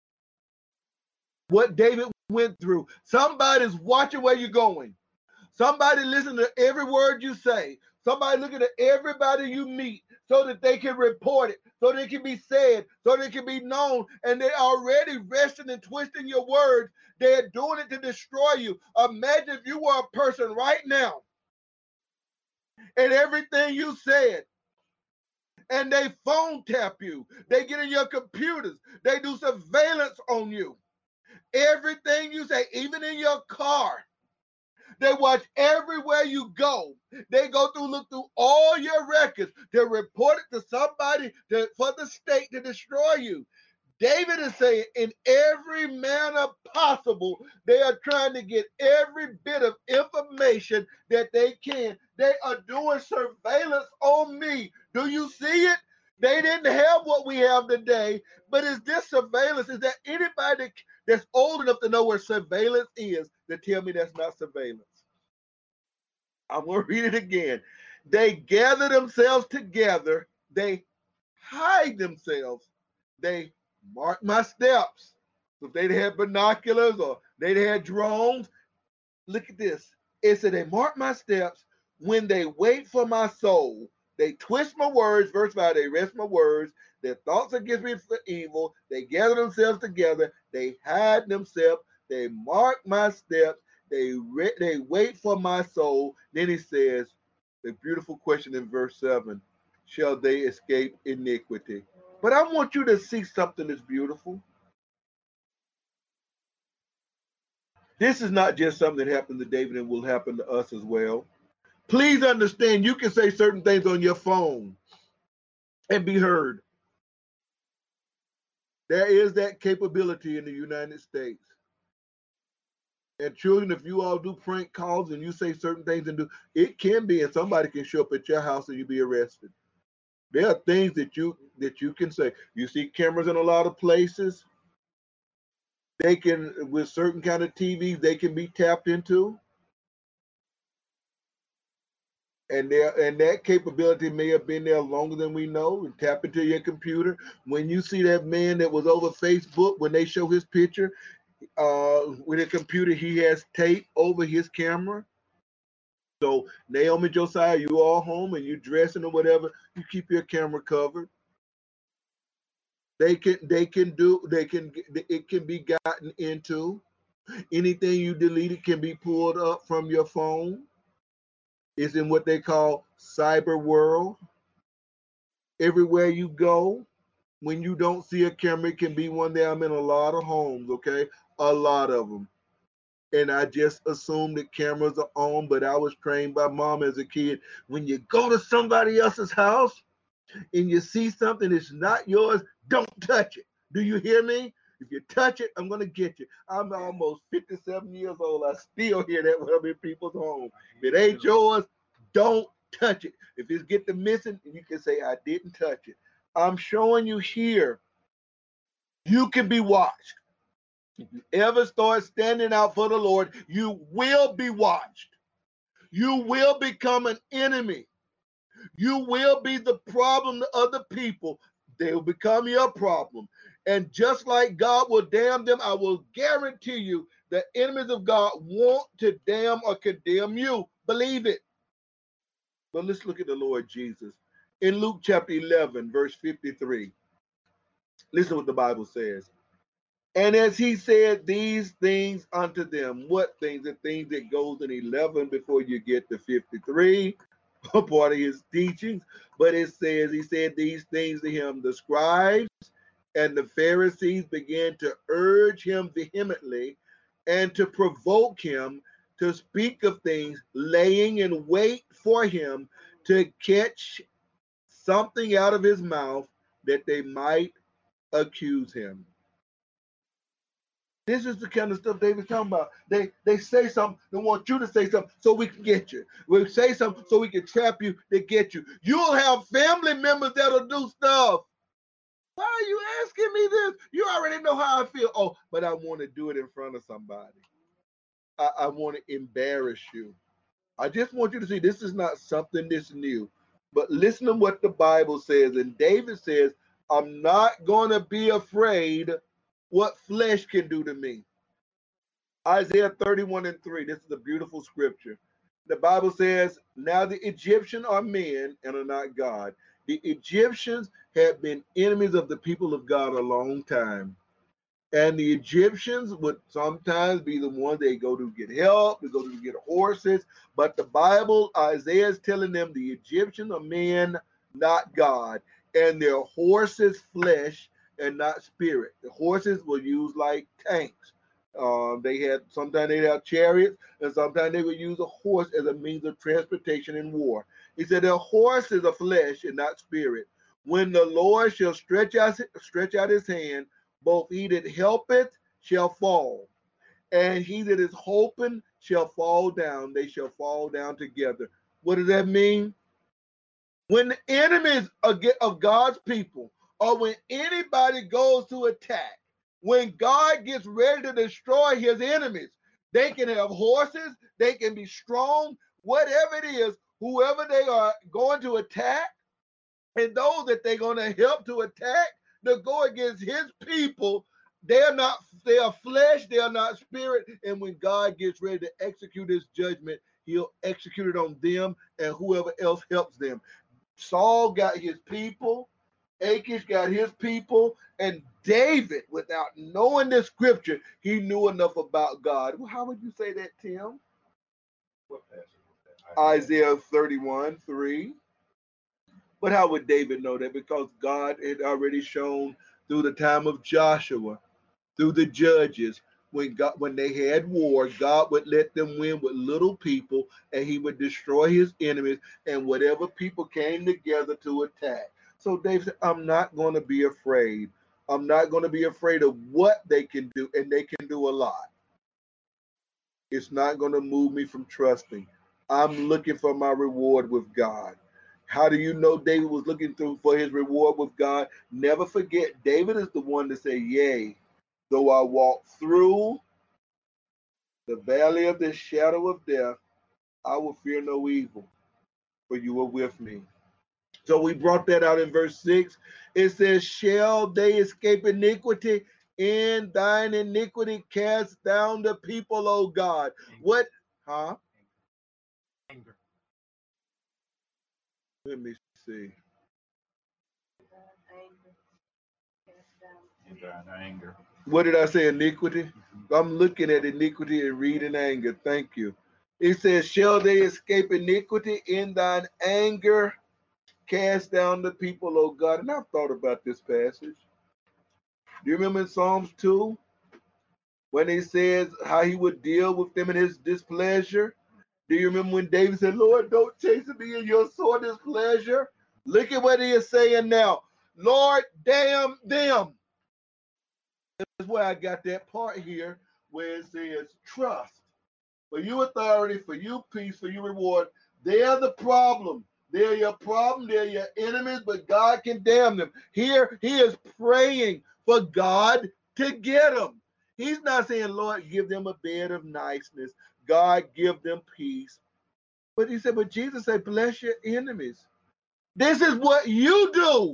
what David went through. Somebody's watching where you're going. Somebody listen to every word you say. Somebody looking at everybody you meet so that they can report it, so that it can be said, so that it can be known, and they're already resting and twisting your words. They're doing it to destroy you. Imagine if you were a person right now and everything you said, and they phone tap you, they get in your computers, they do surveillance on you. Everything you say, even in your car, they watch everywhere you go. They go through, look through all your records to report it to somebody for the state to destroy you. David is saying in every manner possible, they are trying to get every bit of information that they can. They are doing surveillance on me. Do you see it? They didn't have what we have today, but is this surveillance? Is there anybody that's old enough to know what surveillance is to tell me that's not surveillance? I'm going to read it again. They gather themselves together. They hide themselves. They mark my steps. So if they'd had binoculars or they'd had drones, look at this. It said they mark my steps when they wait for my soul. They twist my words. Verse 5, they wrest my words. Their thoughts against me for evil. They gather themselves together. They hide themselves. They mark my steps. They wait for my soul. Then he says, the beautiful question in verse 7, shall they escape iniquity? But I want you to see something that's beautiful. This is not just something that happened to David and will happen to us as well. Please understand, you can say certain things on your phone and be heard. There is that capability in the United States. And children, if you all do prank calls and you say certain things and do, it can be, and somebody can show up at your house and you be arrested. There are things that you can say. You see cameras in a lot of places. They can, with certain kind of TVs, they can be tapped into. And that capability may have been there longer than we know. And tap into your computer. When you see that man that was over Facebook, when they show his picture with a computer, he has tape over his camera. So Naomi, Josiah, you all home and you dressing or whatever, you keep your camera covered. It can be gotten into. Anything you deleted can be pulled up from your phone. It's in what they call cyber world. Everywhere you go, when you don't see a camera, it can be one there. I'm in a lot of homes, okay? A lot of them. And I just assumed that cameras are on, but I was trained by mom as a kid. When you go to somebody else's house and you see something that's not yours, don't touch it. Do you hear me? If you touch it, I'm going to get you. I'm almost 57 years old. I still hear that when I'm in people's home. If it ain't yours, don't touch it. If it's get the missing, you can say, I didn't touch it. I'm showing you here, you can be watched. If you ever start standing out for the Lord, you will be watched. You will become an enemy. You will be the problem to other people. They will become your problem. And just like God will damn them, I will guarantee you the enemies of God want to damn or condemn you. Believe it. But let's look at the Lord Jesus. In Luke chapter 11, verse 53, listen what the Bible says. And as he said these things unto them, what things? The things that goes in 11 before you get to 53, part of his teachings. But it says, he said these things to him. The scribes and the Pharisees began to urge him vehemently and to provoke him to speak of things, laying in wait for him to catch something out of his mouth that they might accuse him. This is the kind of stuff David's talking about. They say something, they want you to say something so we can get you. We say something so we can trap you to get you. You'll have family members that'll do stuff. Why are you asking me this? You already know how I feel. Oh, but I want to do it in front of somebody. I want to embarrass you. I just want you to see this is not something that's new. But listen to what the Bible says. And David says, I'm not going to be afraid what flesh can do to me. Isaiah 31:3. This is a beautiful scripture. The Bible says, now the Egyptians are men and are not God. The Egyptians had been enemies of the people of God a long time. And the Egyptians would sometimes be the ones they go to get help, they go to get horses. But the Bible, Isaiah is telling them the Egyptians are men, not God. And their horses flesh and not spirit. The horses were used like tanks. They had sometimes they had chariots, and sometimes they would use a horse as a means of transportation in war. He said, "Their horses are flesh and not spirit. When the Lord shall stretch out his hand, both he that helpeth shall fall, and he that is hoping shall fall down. They shall fall down together." What does that mean? When the enemies of God's people, or when anybody goes to attack, when God gets ready to destroy his enemies, they can have horses, they can be strong, whatever it is, whoever they are going to attack, and those that they're going to help to attack, to go against his people, they are flesh, they are not spirit. And when God gets ready to execute his judgment, he'll execute it on them and whoever else helps them. Saul got his people, Achish got his people, and David, without knowing the scripture, he knew enough about God. Well, how would you say that, Tim? What passage was that? Isaiah 31:3. But how would David know that? Because God had already shown through the time of Joshua, through the judges, when they had war, God would let them win with little people, and he would destroy his enemies and whatever people came together to attack. So David said, I'm not going to be afraid. I'm not going to be afraid of what they can do, and they can do a lot. It's not going to move me from trusting. I'm looking for my reward with God. How do you know David was looking for his reward with God? Never forget, David is the one to say, yea, though I walk through the valley of the shadow of death, I will fear no evil, for you are with me. So we brought that out in verse 6. It says, shall they escape iniquity? In thine iniquity cast down the people, O God. What? Huh? Anger. Let me see. In thine anger. What did I say? Iniquity? I'm looking at iniquity and reading anger. Thank you. It says, shall they escape iniquity? In thine anger cast down the people, O God. And I've thought about this passage. Do you remember in Psalms 2 when he says how he would deal with them in his displeasure? Do you remember when David said, Lord, don't chase me in your sore displeasure? Look at what he is saying now. Lord, damn them. That's where I got that part here where it says trust. For you authority, for you peace, for you reward. They're the problem. They're your problem. They're your enemies, but God can damn them. Here, he is praying for God to get them. He's not saying, Lord, give them a bed of niceness. God, give them peace. But he said, but Jesus said, bless your enemies. This is what you do.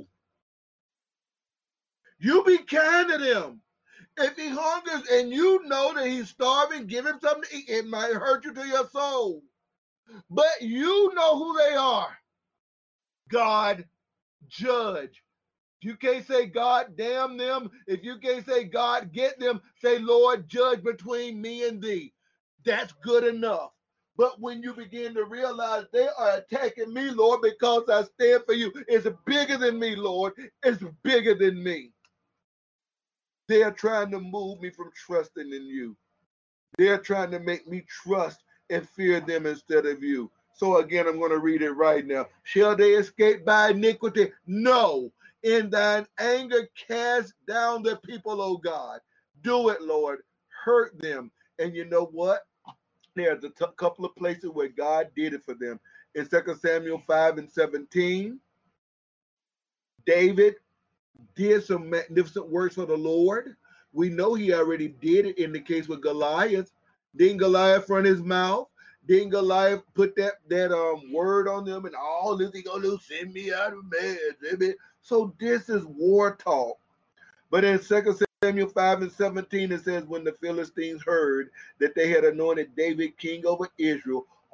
You be kind to them. If he hungers and you know that he's starving, give him something to eat. It might hurt you to your soul. But you know who they are. God, judge. You can't say, God, damn them. If you can't say, God, get them, say, Lord, judge between me and thee. That's good enough. But when you begin to realize they are attacking me, Lord, because I stand for you, it's bigger than me, Lord. It's bigger than me. They're trying to move me from trusting in you. They're trying to make me trust and fear them instead of you. So again, I'm going to read it right now. Shall they escape by iniquity? No. In thine anger cast down the people, O God. Do it, Lord. Hurt them. And you know what? There's a couple of places where God did it for them. In 2 Samuel 5:17, David did some magnificent works for the Lord. We know he already did it in the case with Goliath. Didn't Goliath run his mouth? Didn't Goliath put that word on them and all this? He gonna send me out of man. So this is war talk. But in 2 Samuel 5:17, it says, when the Philistines heard that they had anointed David king over Israel,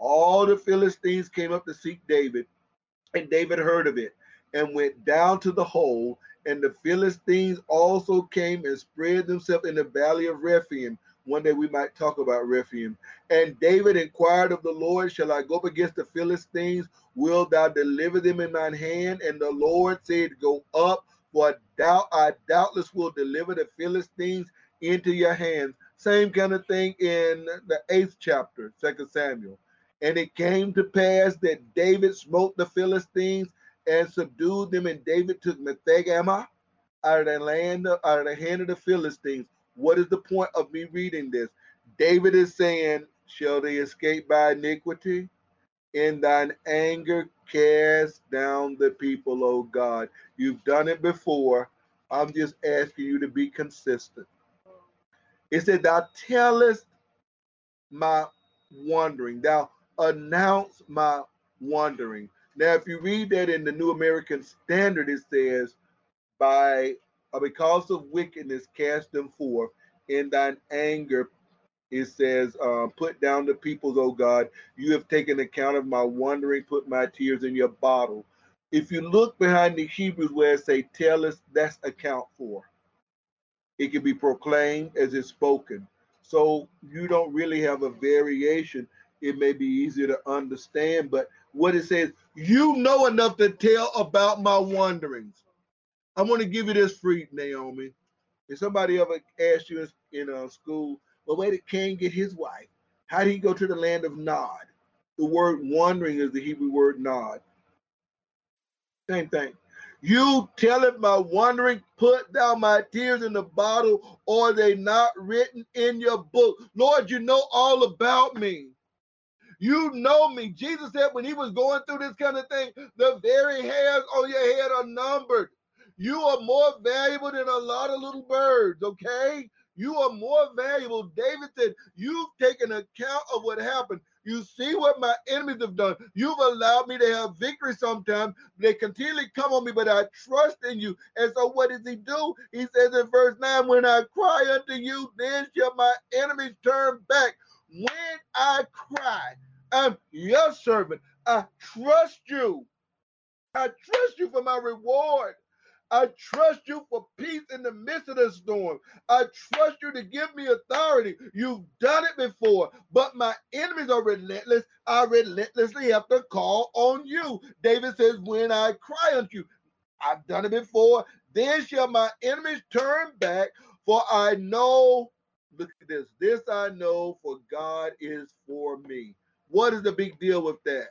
All the Philistines came up to seek David, and David heard of it and went down to the hole. And the Philistines also came and spread themselves in the valley of Rephaim. One day we might talk about Rephaim. And David inquired of the Lord, shall I go up against the Philistines? Wilt thou deliver them in mine hand? And the Lord said, go up, for I doubtless will deliver the Philistines into your hands. Same kind of thing in the 8th chapter, 2 Samuel. And it came to pass that David smote the Philistines and subdued them, and David took Metheg-ammah out of the hand of the Philistines. What is the point of me reading this? David is saying, shall they escape by iniquity? In thine anger cast down the people, O God. You've done it before. I'm just asking you to be consistent. It said, thou tellest my wandering. Thou announce my wandering. Now, if you read that in the New American Standard, it says, because of wickedness cast them forth, in thine anger, it says, put down the peoples, O God. You have taken account of my wandering, put my tears in your bottle. If you look behind the Hebrews where it say, tell us, that's account for. It can be proclaimed as it's spoken. So you don't really have a variation. It may be easier to understand, but what it says, you know enough to tell about my wanderings. I want to give you this free, Naomi. If somebody ever asked you in school, well, where did Cain get his wife? How did he go to the land of Nod? The word wandering is the Hebrew word Nod. Same thing. You telleth my wandering, put down my tears in the bottle, or are they not written in your book? Lord, you know all about me. You know me. Jesus said when he was going through this kind of thing, the very hairs on your head are numbered. You are more valuable than a lot of little birds, okay? You are more valuable. David said, you've taken account of what happened. You see what my enemies have done. You've allowed me to have victory sometimes. They continually come on me, but I trust in you. And so what does he do? He says in verse 9, when I cry unto you, then shall my enemies turn back. When I cry, I'm your servant. I trust you. I trust you for my reward. I trust you for peace in the midst of the storm. I trust you to give me authority. You've done it before, but my enemies are relentless. I relentlessly have to call on you. David says, when I cry unto you, I've done it before. Then shall my enemies turn back, for I know, look at this. This I know, for God is for me. What is the big deal with that?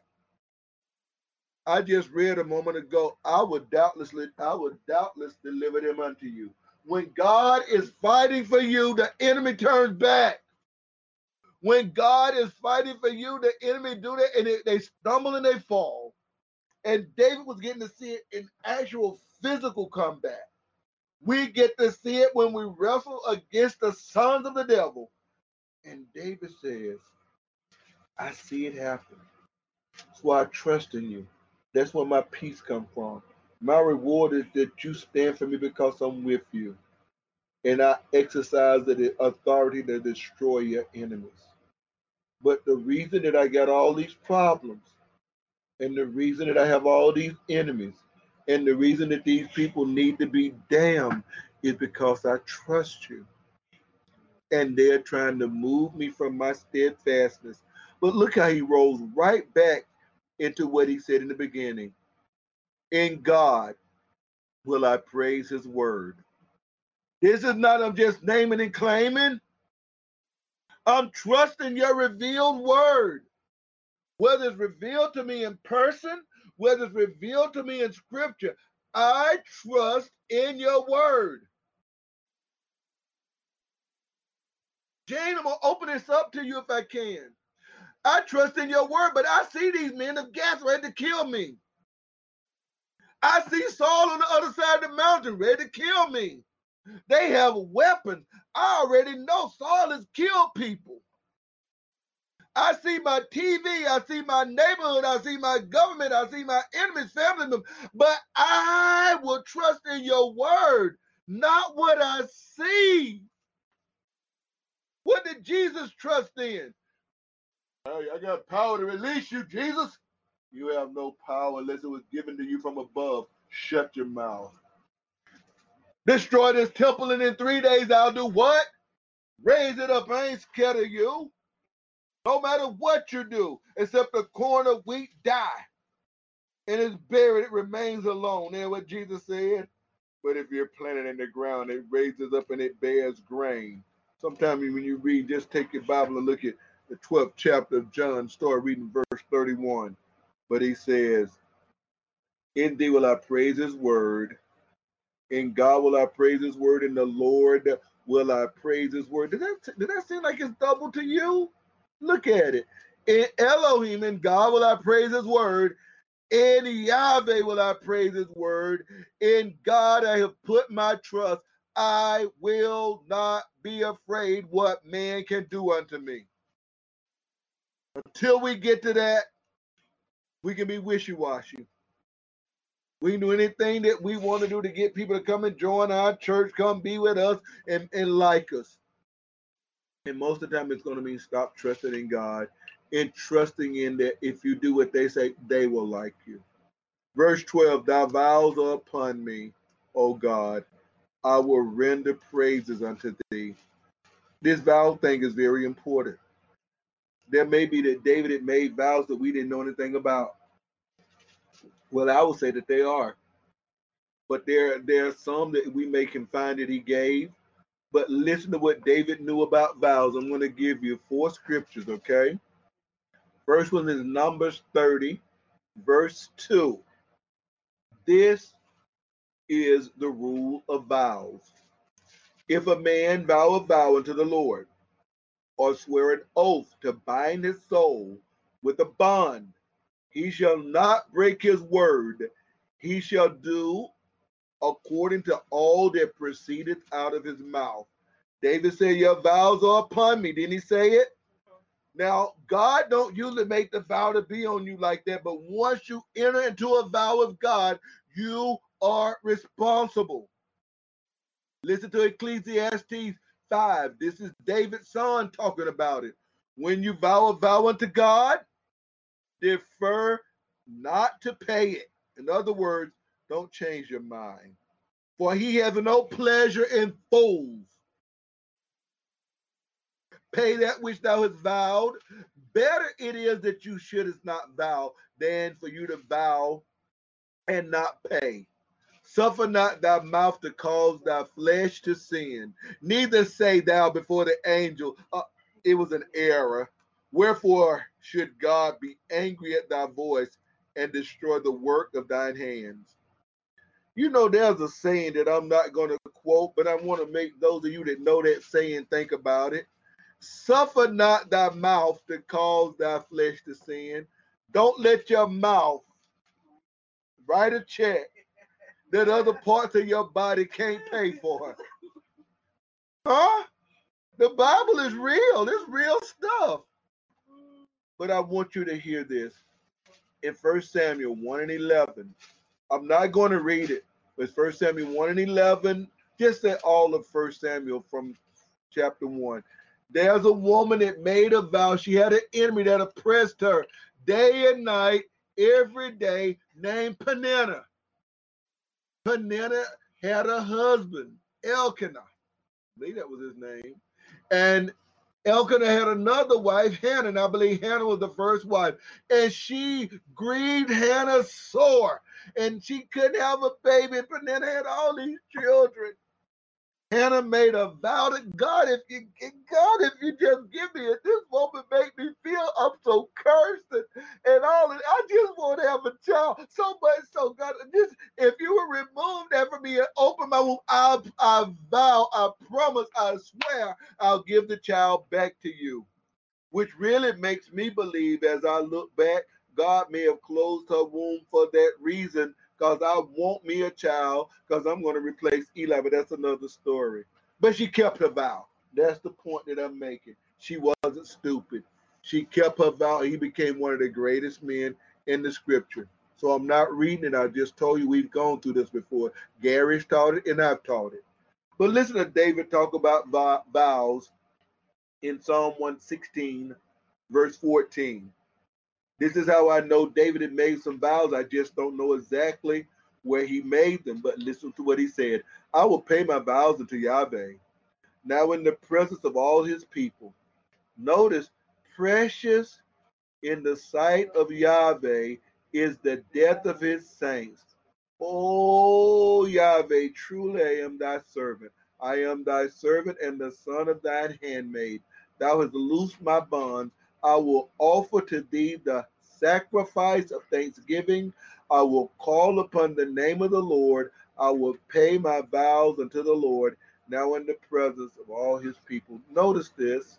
I just read a moment ago, I would doubtless deliver them unto you. When God is fighting for you, the enemy turns back. When God is fighting for you, the enemy do that, and they stumble and they fall. And David was getting to see it in actual physical combat. We get to see it when we wrestle against the sons of the devil. And David says, I see it happen. That's why I trust in you. That's where my peace comes from. My reward is that you stand for me because I'm with you. And I exercise the authority to destroy your enemies. But the reason that I got all these problems, and the reason that I have all these enemies, and the reason that these people need to be damned is because I trust you. And they're trying to move me from my steadfastness. But look how he rolls right back into what he said in the beginning. In God will I praise his word. This is not, I'm just naming and claiming. I'm trusting your revealed word. Whether it's revealed to me in person, whether it's revealed to me in scripture, I trust in your word. Jane, I'm going to open this up to you if I can. I trust in your word, but I see these men of Gath ready to kill me. I see Saul on the other side of the mountain ready to kill me. They have weapons. I already know Saul has killed people. I see my TV, I see my neighborhood, I see my government, I see my enemies, family members, but I will trust in your word, not what I see. What did Jesus trust in? Hey, I got power to release you, Jesus. You have no power unless it was given to you from above. Shut your mouth. Destroy this temple, and in 3 days I'll do what? Raise it up. I ain't scared of you. No matter what you do, except the corn of wheat die and it's buried, it remains alone. And what Jesus said. But if you're planted in the ground, it raises up and it bears grain. Sometimes when you read, just take your Bible and look at the 12th chapter of John, start reading verse 31. But he says, in thee will I praise his word. In God will I praise his word. In the Lord will I praise his word. Did that seem like it's double to you? Look at it. In Elohim, in God will I praise his word. In Yahweh will I praise his word. In God I have put my trust. I will not be afraid what man can do unto me. Until we get to that, we can be wishy-washy. We can do anything that we want to do to get people to come and join our church, come be with us, and like us. And most of the time it's going to mean stop trusting in God and trusting in that if you do what they say, they will like you. Verse 12, thy vows are upon me, O God. I will render praises unto thee. This vow thing is very important. There may be that David had made vows that we didn't know anything about. Well, I will say that they are. But there are some that we may can find that he gave. But listen to what David knew about vows. I'm going to give you 4 scriptures, okay? First one is Numbers 30, verse 2. This is the rule of vows. If a man vow a vow unto the Lord, or swear an oath to bind his soul with a bond, he shall not break his word. He shall do according to all that proceedeth out of his mouth. David said, your vows are upon me. Didn't he say it? Now, God don't usually make the vow to be on you like that, but once you enter into a vow of God, you are responsible. Listen to Ecclesiastes 5. This is David's son talking about it. When you vow a vow unto God, defer not to pay it. In other words, don't change your mind. For he has no pleasure in fools. Pay that which thou hast vowed. Better it is that you shouldest not vow than for you to vow and not pay. Suffer not thy mouth to cause thy flesh to sin. Neither say thou before the angel, it was an error. Wherefore should God be angry at thy voice and destroy the work of thine hands? You know, there's a saying that I'm not going to quote, but I want to make those of you that know that saying think about it. Suffer not thy mouth to cause thy flesh to sin. Don't let your mouth write a check that other parts of your body can't pay for. Huh? The Bible is real. It's real stuff. But I want you to hear this. In 1 Samuel 1 and 11, I'm not going to read it, but 1 Samuel 1 and 11, just say all of 1 Samuel from chapter 1. There's a woman that made a vow. She had an enemy that oppressed her day and night, every day, named Peninnah. Peninnah had a husband, Elkanah. I believe that was his name. And Elkanah had another wife, Hannah, and I believe Hannah was the first wife. And she grieved Hannah sore. And she couldn't have a baby. Peninnah had all these children. Hannah made a vow to God, if you just give me it, this woman make me feel I'm so cursed and all that. I just want to have a child so much so God, just if you would remove that from me and open my womb, I vow, I promise, I swear I'll give the child back to you. Which really makes me believe, as I look back, God may have closed her womb for that reason, because I want me a child, because I'm going to replace Eli, but that's another story. But she kept her vow. That's the point that I'm making. She wasn't stupid. She kept her vow, and he became one of the greatest men in the scripture. So I'm not reading it. I just told you we've gone through this before. Gary's taught it, and I've taught it. But listen to David talk about vows in Psalm 116, verse 14. This is how I know David had made some vows. I just don't know exactly where he made them, but listen to what he said. I will pay my vows unto Yahweh, now in the presence of all his people. Notice, precious in the sight of Yahweh is the death of his saints. O Yahweh, truly I am thy servant. I am thy servant and the son of thine handmaid. Thou hast loosed my bonds. I will offer to thee the sacrifice of thanksgiving. I will call upon the name of the Lord. I will pay my vows unto the Lord, now in the presence of all his people. Notice this.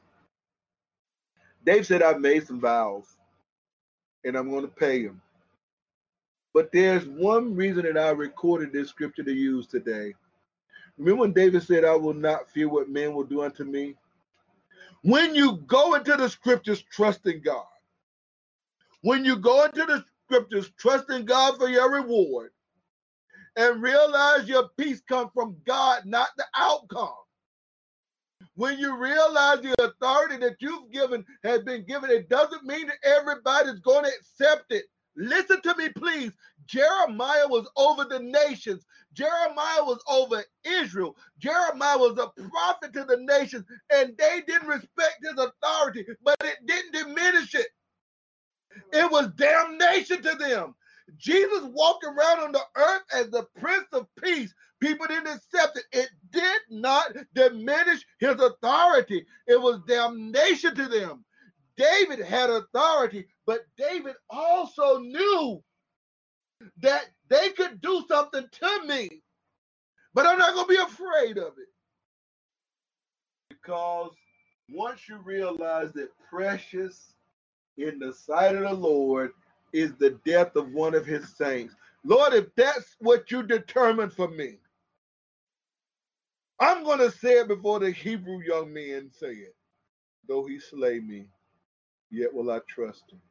David said, I've made some vows, and I'm going to pay them. But there's one reason that I recorded this scripture to use today. Remember when David said, I will not fear what men will do unto me? When you go into the scriptures trusting God, when you go into the scriptures trusting God for your reward, and realize your peace comes from God, not the outcome. When you realize the authority that you've given has been given, it doesn't mean that everybody's going to accept it. Listen to me, please. Jeremiah was over the nations. Jeremiah was over Israel. Jeremiah was a prophet to the nations, and they didn't respect his authority, but it didn't diminish it. It was damnation to them. Jesus walked around on the earth as the Prince of Peace. People didn't accept it. It did not diminish his authority. It was damnation to them. David had authority, but David also knew that they could do something to me, but I'm not going to be afraid of it. Because once you realize that precious in the sight of the Lord is the death of one of his saints. Lord, if that's what you determined for me, I'm going to say it before the Hebrew young men say it. Though he slay me, yet will I trust him.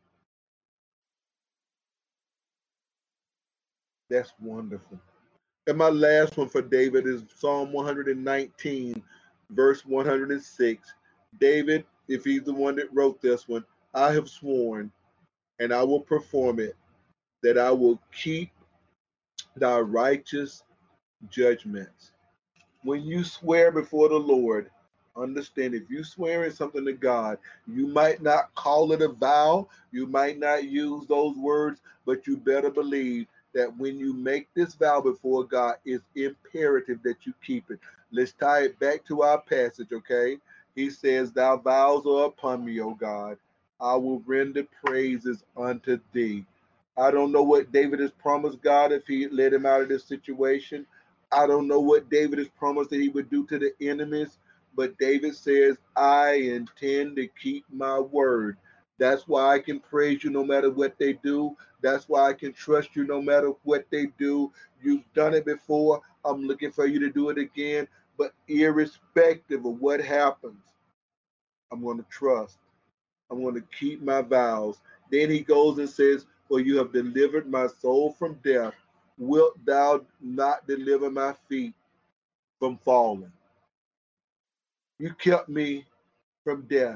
That's wonderful. And my last one for David is Psalm 119, verse 106. David, if he's the one that wrote this one, I have sworn, and I will perform it, that I will keep thy righteous judgments. When you swear before the Lord, understand if you swear in something to God, you might not call it a vow, you might not use those words, but you better believe that when you make this vow before God, it's imperative that you keep it. Let's tie it back to our passage, okay? He says, Thy vows are upon me, O God. I will render praises unto thee. I don't know what David has promised God if he led him out of this situation. I don't know what David has promised that he would do to the enemies, but David says, I intend to keep my word. That's why I can praise you no matter what they do. That's why I can trust you no matter what they do. You've done it before. I'm looking for you to do it again. But irrespective of what happens, I'm going to trust. I'm going to keep my vows. Then he goes and says, for you have delivered my soul from death. Wilt thou not deliver my feet from falling? You kept me from death.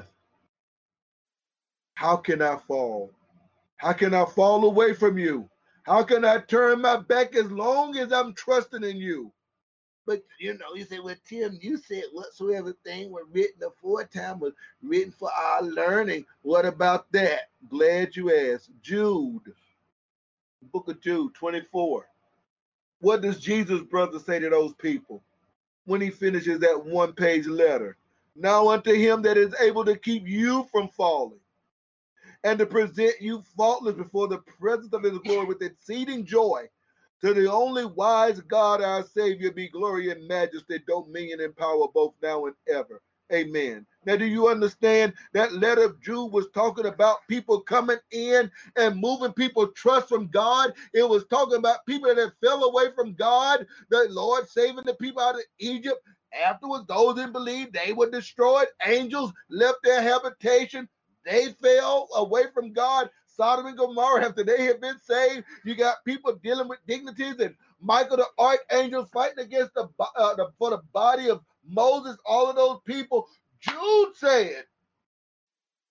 How can I fall? How can I fall away from you? How can I turn my back as long as I'm trusting in you? But you say, well, Tim, you said whatsoever thing was written aforetime was written for our learning. What about that? Glad you asked. Jude, book of Jude, 24. What does Jesus' brother say to those people when he finishes that one-page letter? Now unto him that is able to keep you from falling and to present you faultless before the presence of his glory with exceeding joy, to the only wise God our Savior be glory and majesty, dominion and power both now and ever. Amen. Now, do you understand that letter of Jude was talking about people coming in and moving people trust from God? It was talking about people that fell away from God, the Lord saving the people out of Egypt. Afterwards, those that believed they were destroyed. Angels left their habitation. They fell away from God. Sodom and Gomorrah, after they had been saved, you got people dealing with dignities, and Michael the archangel fighting against for the body of Moses, all of those people. Jude said,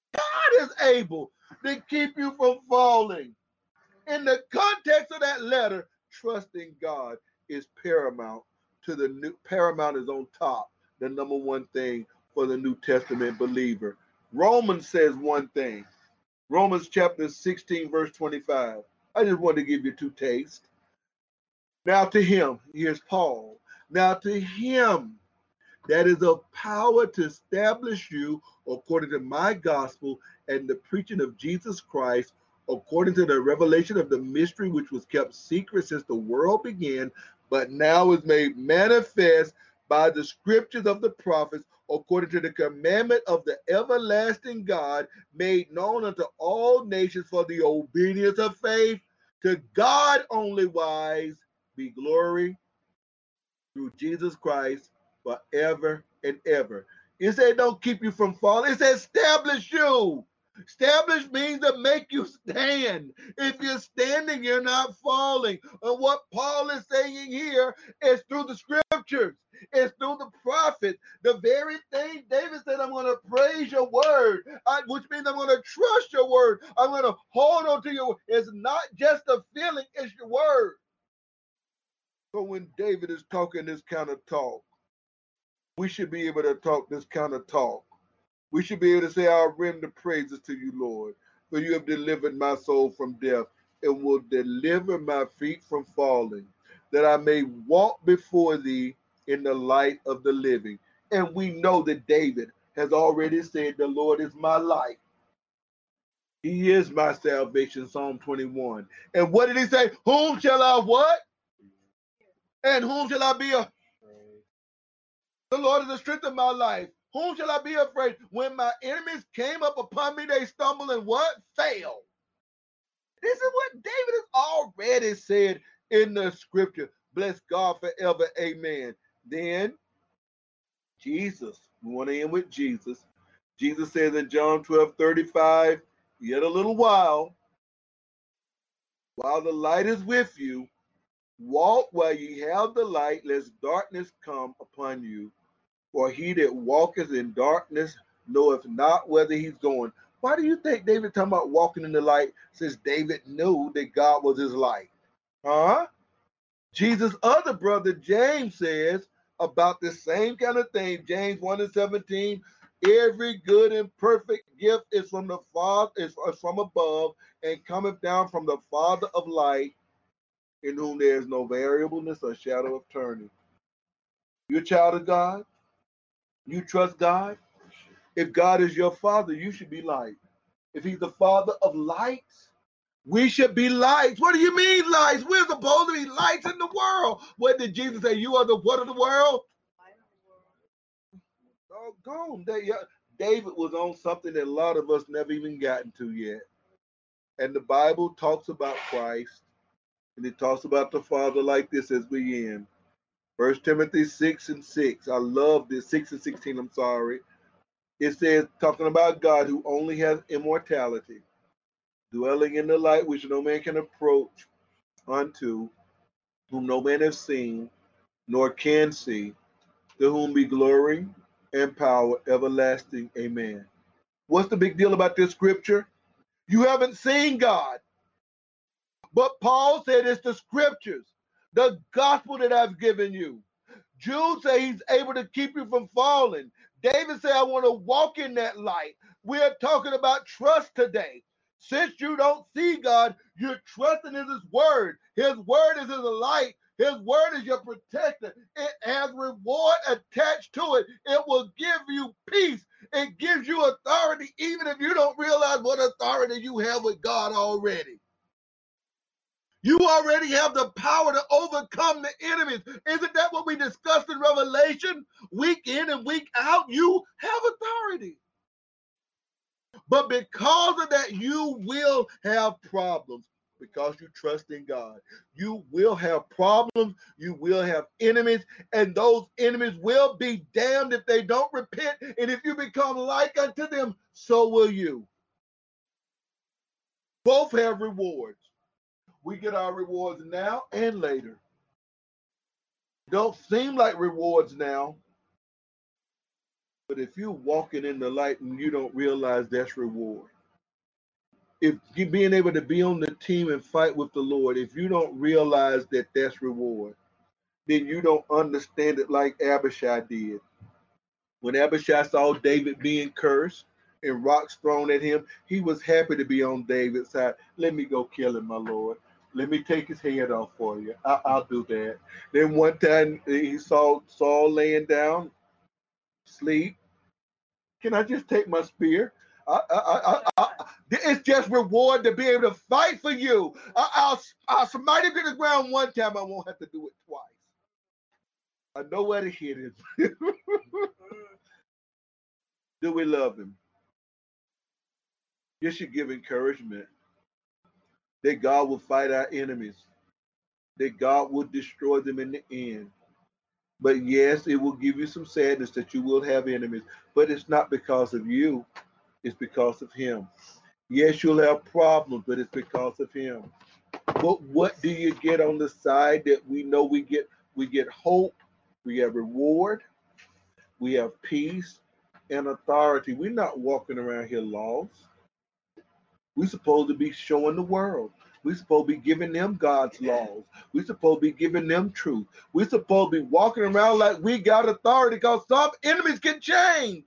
God is able to keep you from falling. In the context of that letter, trusting God is paramount to the new. Paramount is on top, the number one thing for the New Testament believer. Romans says one thing. Romans chapter 16, verse 25. I just wanted to give you two tastes. Now to him, here's Paul. Now to him that is of power to establish you according to my gospel and the preaching of Jesus Christ, according to the revelation of the mystery which was kept secret since the world began, but now is made manifest by the scriptures of the prophets, according to the commandment of the everlasting God, made known unto all nations for the obedience of faith. To God only wise be glory through Jesus Christ forever and ever. It said don't keep you from falling. It said establish you. Establish means to make you stand. If you're standing, you're not falling. And what Paul is saying here is through the scriptures. It's through the prophets. The very thing David said, I'm going to praise your word, which means I'm going to trust your word. I'm going to hold on to your word. It's not just a feeling, it's your word. So when David is talking this kind of talk, we should be able to talk this kind of talk. We should be able to say, I'll render praises to you, Lord, for you have delivered my soul from death and will deliver my feet from falling, that I may walk before thee in the light of the living. And we know that David has already said, the Lord is my light. He is my salvation, Psalm 21. And what did he say? Whom shall I what? And whom shall I be a? The Lord is the strength of my life. Whom shall I be afraid? When my enemies came up upon me, they stumbled and what? Failed. This is what David has already said in the scripture. Bless God forever. Amen. Then Jesus, we want to end with Jesus. Jesus says in John 12:35, yet a little while the light is with you, walk while ye have the light, lest darkness come upon you. For he that walketh in darkness knoweth not whither he's going. Why do you think David talking about walking in the light, since David knew that God was his light? Huh? Jesus' other brother James says about the same kind of thing. James 1:17, every good and perfect gift is from the Father, is from above, and cometh down from the Father of light, in whom there is no variableness or shadow of turning. You're a child of God? You trust God? If God is your father, you should be light. If he's the father of lights, we should be lights. What do you mean lights? We're supposed to be lights in the world. What did Jesus say? You are the what of the world? Doggone. David was on something that a lot of us never even gotten to yet. And the Bible talks about Christ, and it talks about the Father like this as we end. 1 Timothy 6:6. I love this. 6:16, I'm sorry. It says, talking about God who only has immortality, dwelling in the light which no man can approach unto, whom no man has seen, nor can see, to whom be glory and power everlasting. Amen. What's the big deal about this scripture? You haven't seen God. But Paul said it's the scriptures, the gospel that I've given you. Jude said he's able to keep you from falling. David said, I want to walk in that light. We're talking about trust today. Since you don't see God, you're trusting in his word. His word is his light. His word is your protector. It has reward attached to it. It will give you peace. It gives you authority, even if you don't realize what authority you have with God already. You already have the power to overcome the enemies. Isn't that what we discussed in Revelation? Week in and week out, you have authority. But because of that, you will have problems because you trust in God. You will have problems. You will have enemies, and those enemies will be damned if they don't repent. And if you become like unto them, so will you. Both have rewards. We get our rewards now and later. Don't seem like rewards now. But if you're walking in the light and you don't realize that's reward, if you being able to be on the team and fight with the Lord, if you don't realize that that's reward, then you don't understand it like Abishai did. When Abishai saw David being cursed and rocks thrown at him, he was happy to be on David's side. Let me go kill him, my Lord. Let me take his head off for you. I'll do that. Then one time he saw Saul laying down, sleep. Can I just take my spear? It's just reward to be able to fight for you. I'll smite him to the ground one time. I won't have to do it twice. I know where to hit him. Do we love him? You should give encouragement that God will fight our enemies, that God will destroy them in the end. But yes, it will give you some sadness that you will have enemies, but it's not because of you, it's because of him. Yes, you'll have problems, but it's because of him. But what do you get on the side that we know we get? We get hope, we have reward, we have peace and authority. We're not walking around here lost. We're supposed to be showing the world. We're supposed to be giving them God's laws. We're supposed to be giving them truth. We're supposed to be walking around like we got authority because some enemies can change.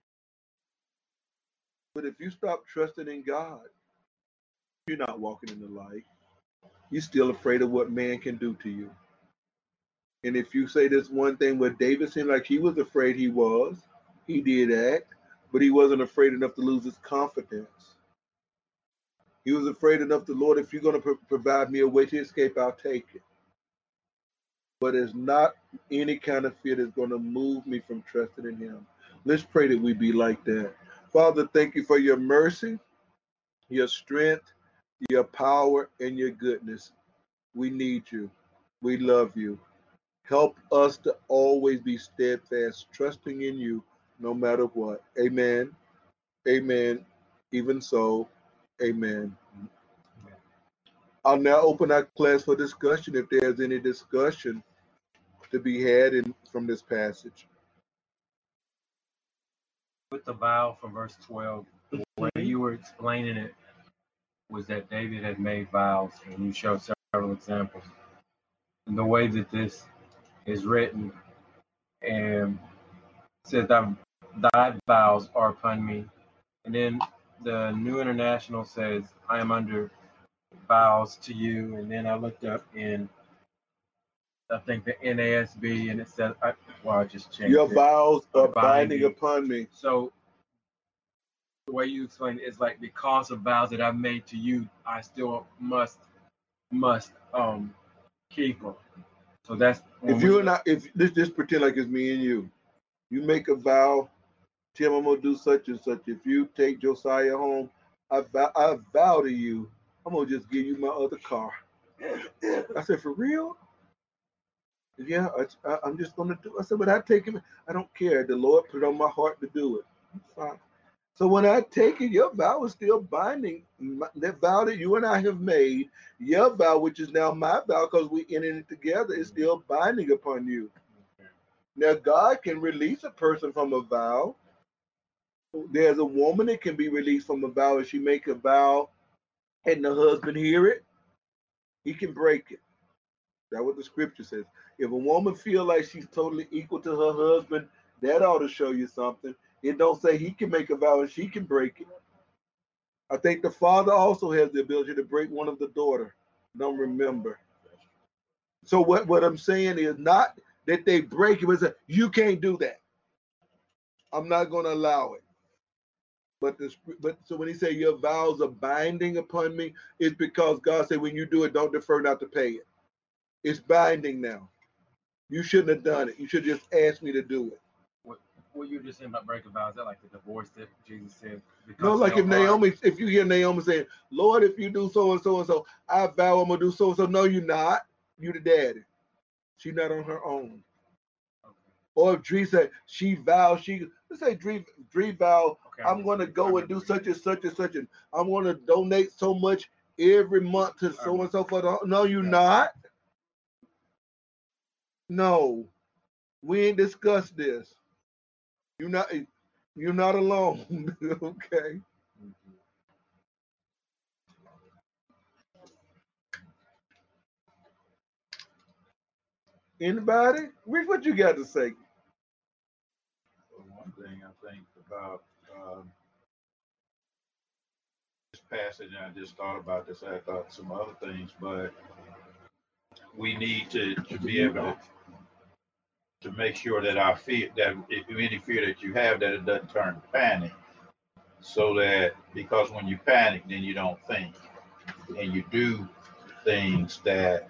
But if you stop trusting in God, you're not walking in the light. You're still afraid of what man can do to you. And if you say this one thing where David seemed like he was afraid, he did act, but he wasn't afraid enough to lose his confidence. He was afraid enough to, Lord, if you're going to provide me a way to escape, I'll take it. But it's not any kind of fear that's going to move me from trusting in him. Let's pray that we be like that. Father, thank you for your mercy, your strength, your power, and your goodness. We need you. We love you. Help us to always be steadfast, trusting in you no matter what. Amen. Amen. Even so, amen. I'll now open our class for discussion if there's any discussion to be had from this passage. With the vow from verse 12, the way you were explaining it was that David had made vows, and you showed several examples. And the way that this is written and says that thy vows are upon me. And then the New International says, I am under vows to you. And then I looked up in, I think, the NASB, and it said, I just changed your it. vows are binding upon me. So the way you explain it is like, because of vows that I've made to you, I still must keep them. So that's if you and I, if this just pretend like it's me and you make a vow, Tim, I'm gonna do such and such. If you take Josiah home, I vow to you, I'm gonna just give you my other car. I said, for real? Yeah, I'm just gonna do. I said, but I take him. I don't care. The Lord put it on my heart to do it. Fine. So when I take it, your vow is still binding. That vow that you and I have made, your vow, which is now my vow, because we entered it together, is still binding upon you. Now, God can release a person from a vow. There's a woman that can be released from a vow if she make a vow and the husband hear it, he can break it. That's what the scripture says. If a woman feel like she's totally equal to her husband, that ought to show you something. It don't say he can make a vow and she can break it. I think the father also has the ability to break one of the daughter. Don't remember. So what I'm saying is not that they break it, but it's you can't do that. I'm not going to allow it. But so when he say your vows are binding upon me, it's because God said when you do it, don't defer not to pay it. It's binding now. You shouldn't have done it. You should just ask me to do it. What you just saying about breaking vows, is that like the divorce that Jesus said? No, like if you hear Naomi saying, Lord, if you do so and so and so, I vow I'm gonna do so and so. No, you're not. You the daddy. She's not on her own. Okay. Or if Dree said she vows, let's say Dree vow, okay, I'm gonna go and do such and such and such, and I'm gonna donate so much every month to so and so for the. No, you're not. No, we ain't discussed this. You not. You're not alone. Okay. Anybody? Rich, what you got to say? Well, one thing I think about this passage, and I just thought about this. I thought some other things, but we need to be able to make sure that our fear, that if any fear that you have, that it doesn't turn to panic. So that because when you panic, then you don't think and you do things that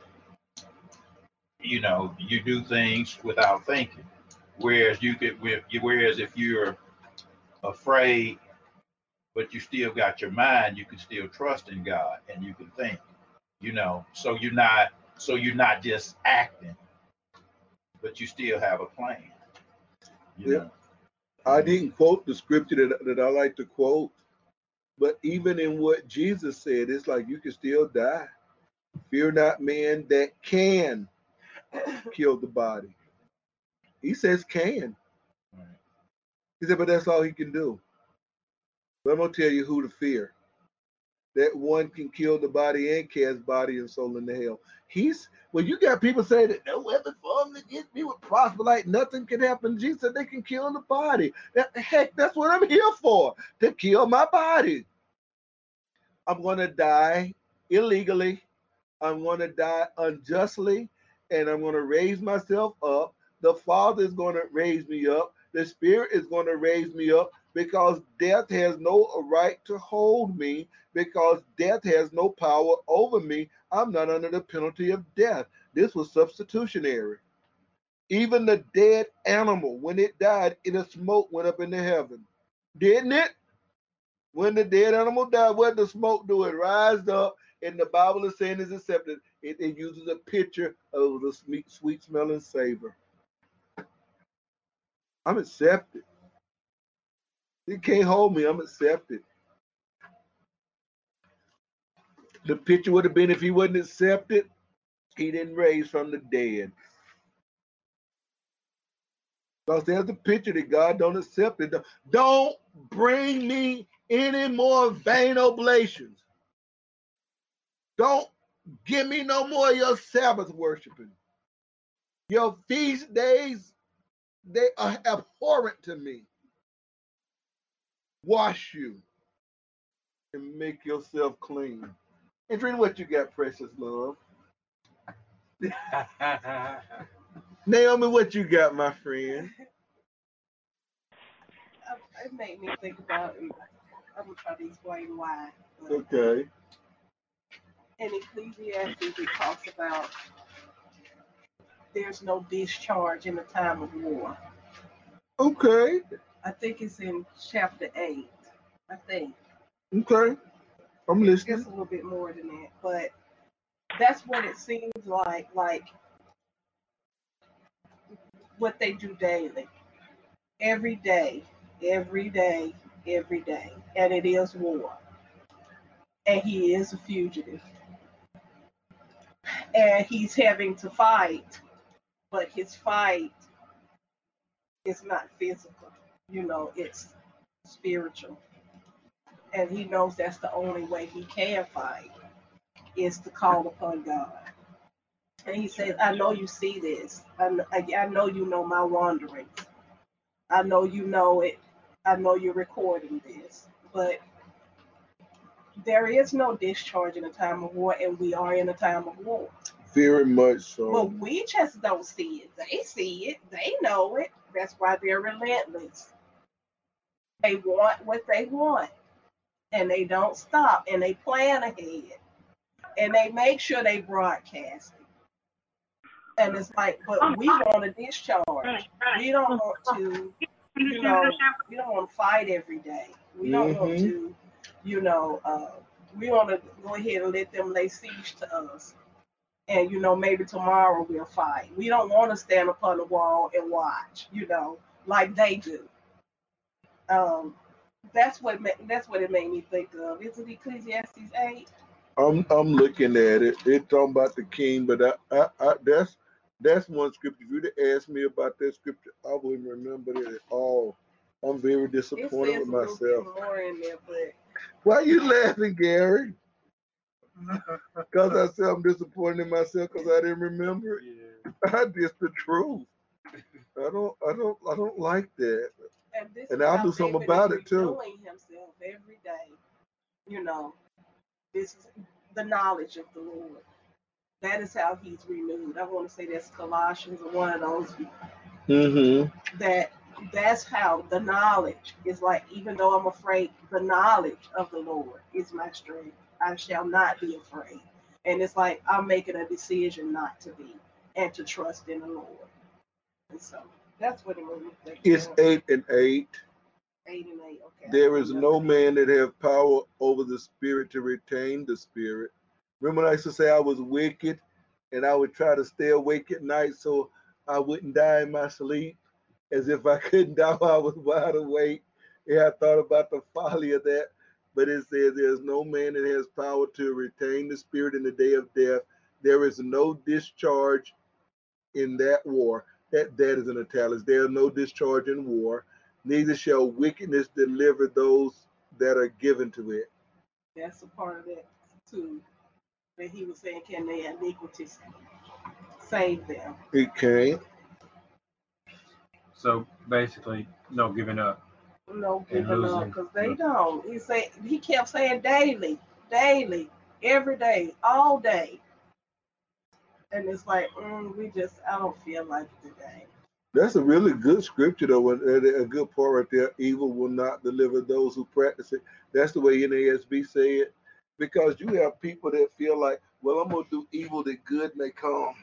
you do things without thinking. Whereas whereas if you're afraid, but you still got your mind, you can still trust in God and you can think. So you're not just acting, but you still have a plan. You Yeah. know. I didn't quote the scripture that I like to quote, but even in what Jesus said, it's like you can still die. Fear not man that can kill the body. He says can. Right. He said, but that's all he can do. But I'm gonna tell you who to fear. That one can kill the body and cast body and soul into hell. You got people say that no weapon formed against me would prosper, like nothing can happen. Jesus said they can kill the body. That's what I'm here for, to kill my body. I'm gonna die illegally. I'm gonna die unjustly, and I'm gonna raise myself up. The Father is gonna raise me up. The Spirit is gonna raise me up, because death has no right to hold me, because death has no power over me. I'm not under the penalty of death. This was substitutionary. Even the dead animal, when it died, the smoke went up into heaven. Didn't it? When the dead animal died, what did the smoke do? It rised up, and the Bible is saying is accepted. It uses a picture of the sweet smelling savor. I'm accepted. You can't hold me. I'm accepted. The picture would have been if he wasn't accepted, he didn't raise from the dead. Because there's a picture that God don't accept it. Don't bring me any more vain oblations. Don't give me no more of your Sabbath worshiping. Your feast days, they are abhorrent to me. Wash you and make yourself clean. And Trina, what you got, precious love? Naomi, what you got, my friend? It made me think about, and I'm gonna try to explain why. Okay. In Ecclesiastes, it talks about there's no discharge in the time of war. Okay. I think it's in chapter 8. I think. Okay. I'm listening. It's a little bit more than that, but that's what it seems like what they do daily. Every day, every day, every day. And it is war. And he is a fugitive. And he's having to fight, but his fight is not physical. It's spiritual. And he knows that's the only way he can fight is to call upon God. And he says, I know you see this. I know you know my wanderings. I know you know it. I know you're recording this. But there is no discharge in a time of war, and we are in a time of war. Very much so. But we just don't see it. They see it. They know it. That's why they're relentless. They want what they want, and they don't stop, and they plan ahead, and they make sure they broadcast it. And it's like, but we want a discharge. We don't want to, we don't want to fight every day. We don't want to, we want to go ahead and let them lay siege to us. And, maybe tomorrow we'll fight. We don't want to stand upon the wall and watch, like they do. That's what it made me think of. Is it Ecclesiastes 8? I'm looking at it. It's talking about the king, but that's one scripture. If you'd have asked me about that scripture, I wouldn't remember it at all. I'm very It disappointed says with a little bit myself. more in there, but Why you laughing, Gary? Because I said I'm disappointed in myself because I didn't remember it. Yeah. That's the truth. I don't like that. and this And is I'll how do something David about is it too. renewing himself every day. You know, this is the knowledge of the Lord. That is how he's renewed. I want to say that's Colossians or one of those Mm-hmm. that's how the knowledge is like, even though I'm afraid, the knowledge of the Lord is my strength. I shall not be afraid. And it's like I'm making a decision not to be and to trust in the Lord. And so that's what it means. It's 8 and 8. 8 and 8. Okay. There is no man that have power over the spirit to retain the spirit. Remember when I used to say I was wicked and I would try to stay awake at night so I wouldn't die in my sleep, as if I couldn't die while I was wide awake. Yeah, I thought about the folly of that. But it says there's no man that has power to retain the spirit in the day of death. There is no discharge in that war. That is in italics. There is no discharge in war. Neither shall wickedness deliver those that are given to it. That's a part of it too. That he was saying, can they iniquities save them? It can't. So basically, no giving up No and giving up losing. because they don't. He kept saying daily, daily, every day, all day. And it's like, I don't feel like it today. That's a really good scripture, though. A good part right there. Evil will not deliver those who practice it. That's the way NASB say it. Because you have people that feel like, well, I'm going to do evil that good may come.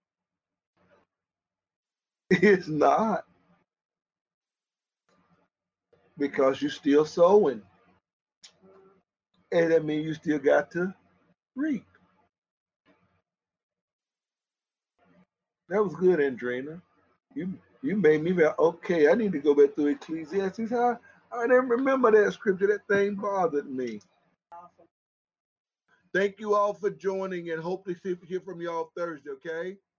It's not. Because you're still sowing. And that means you still got to reap. That was good, Andrina. You made me feel okay. I need to go back through Ecclesiastes. I didn't remember that scripture. That thing bothered me. Thank you all for joining and hope to hear from y'all Thursday, okay?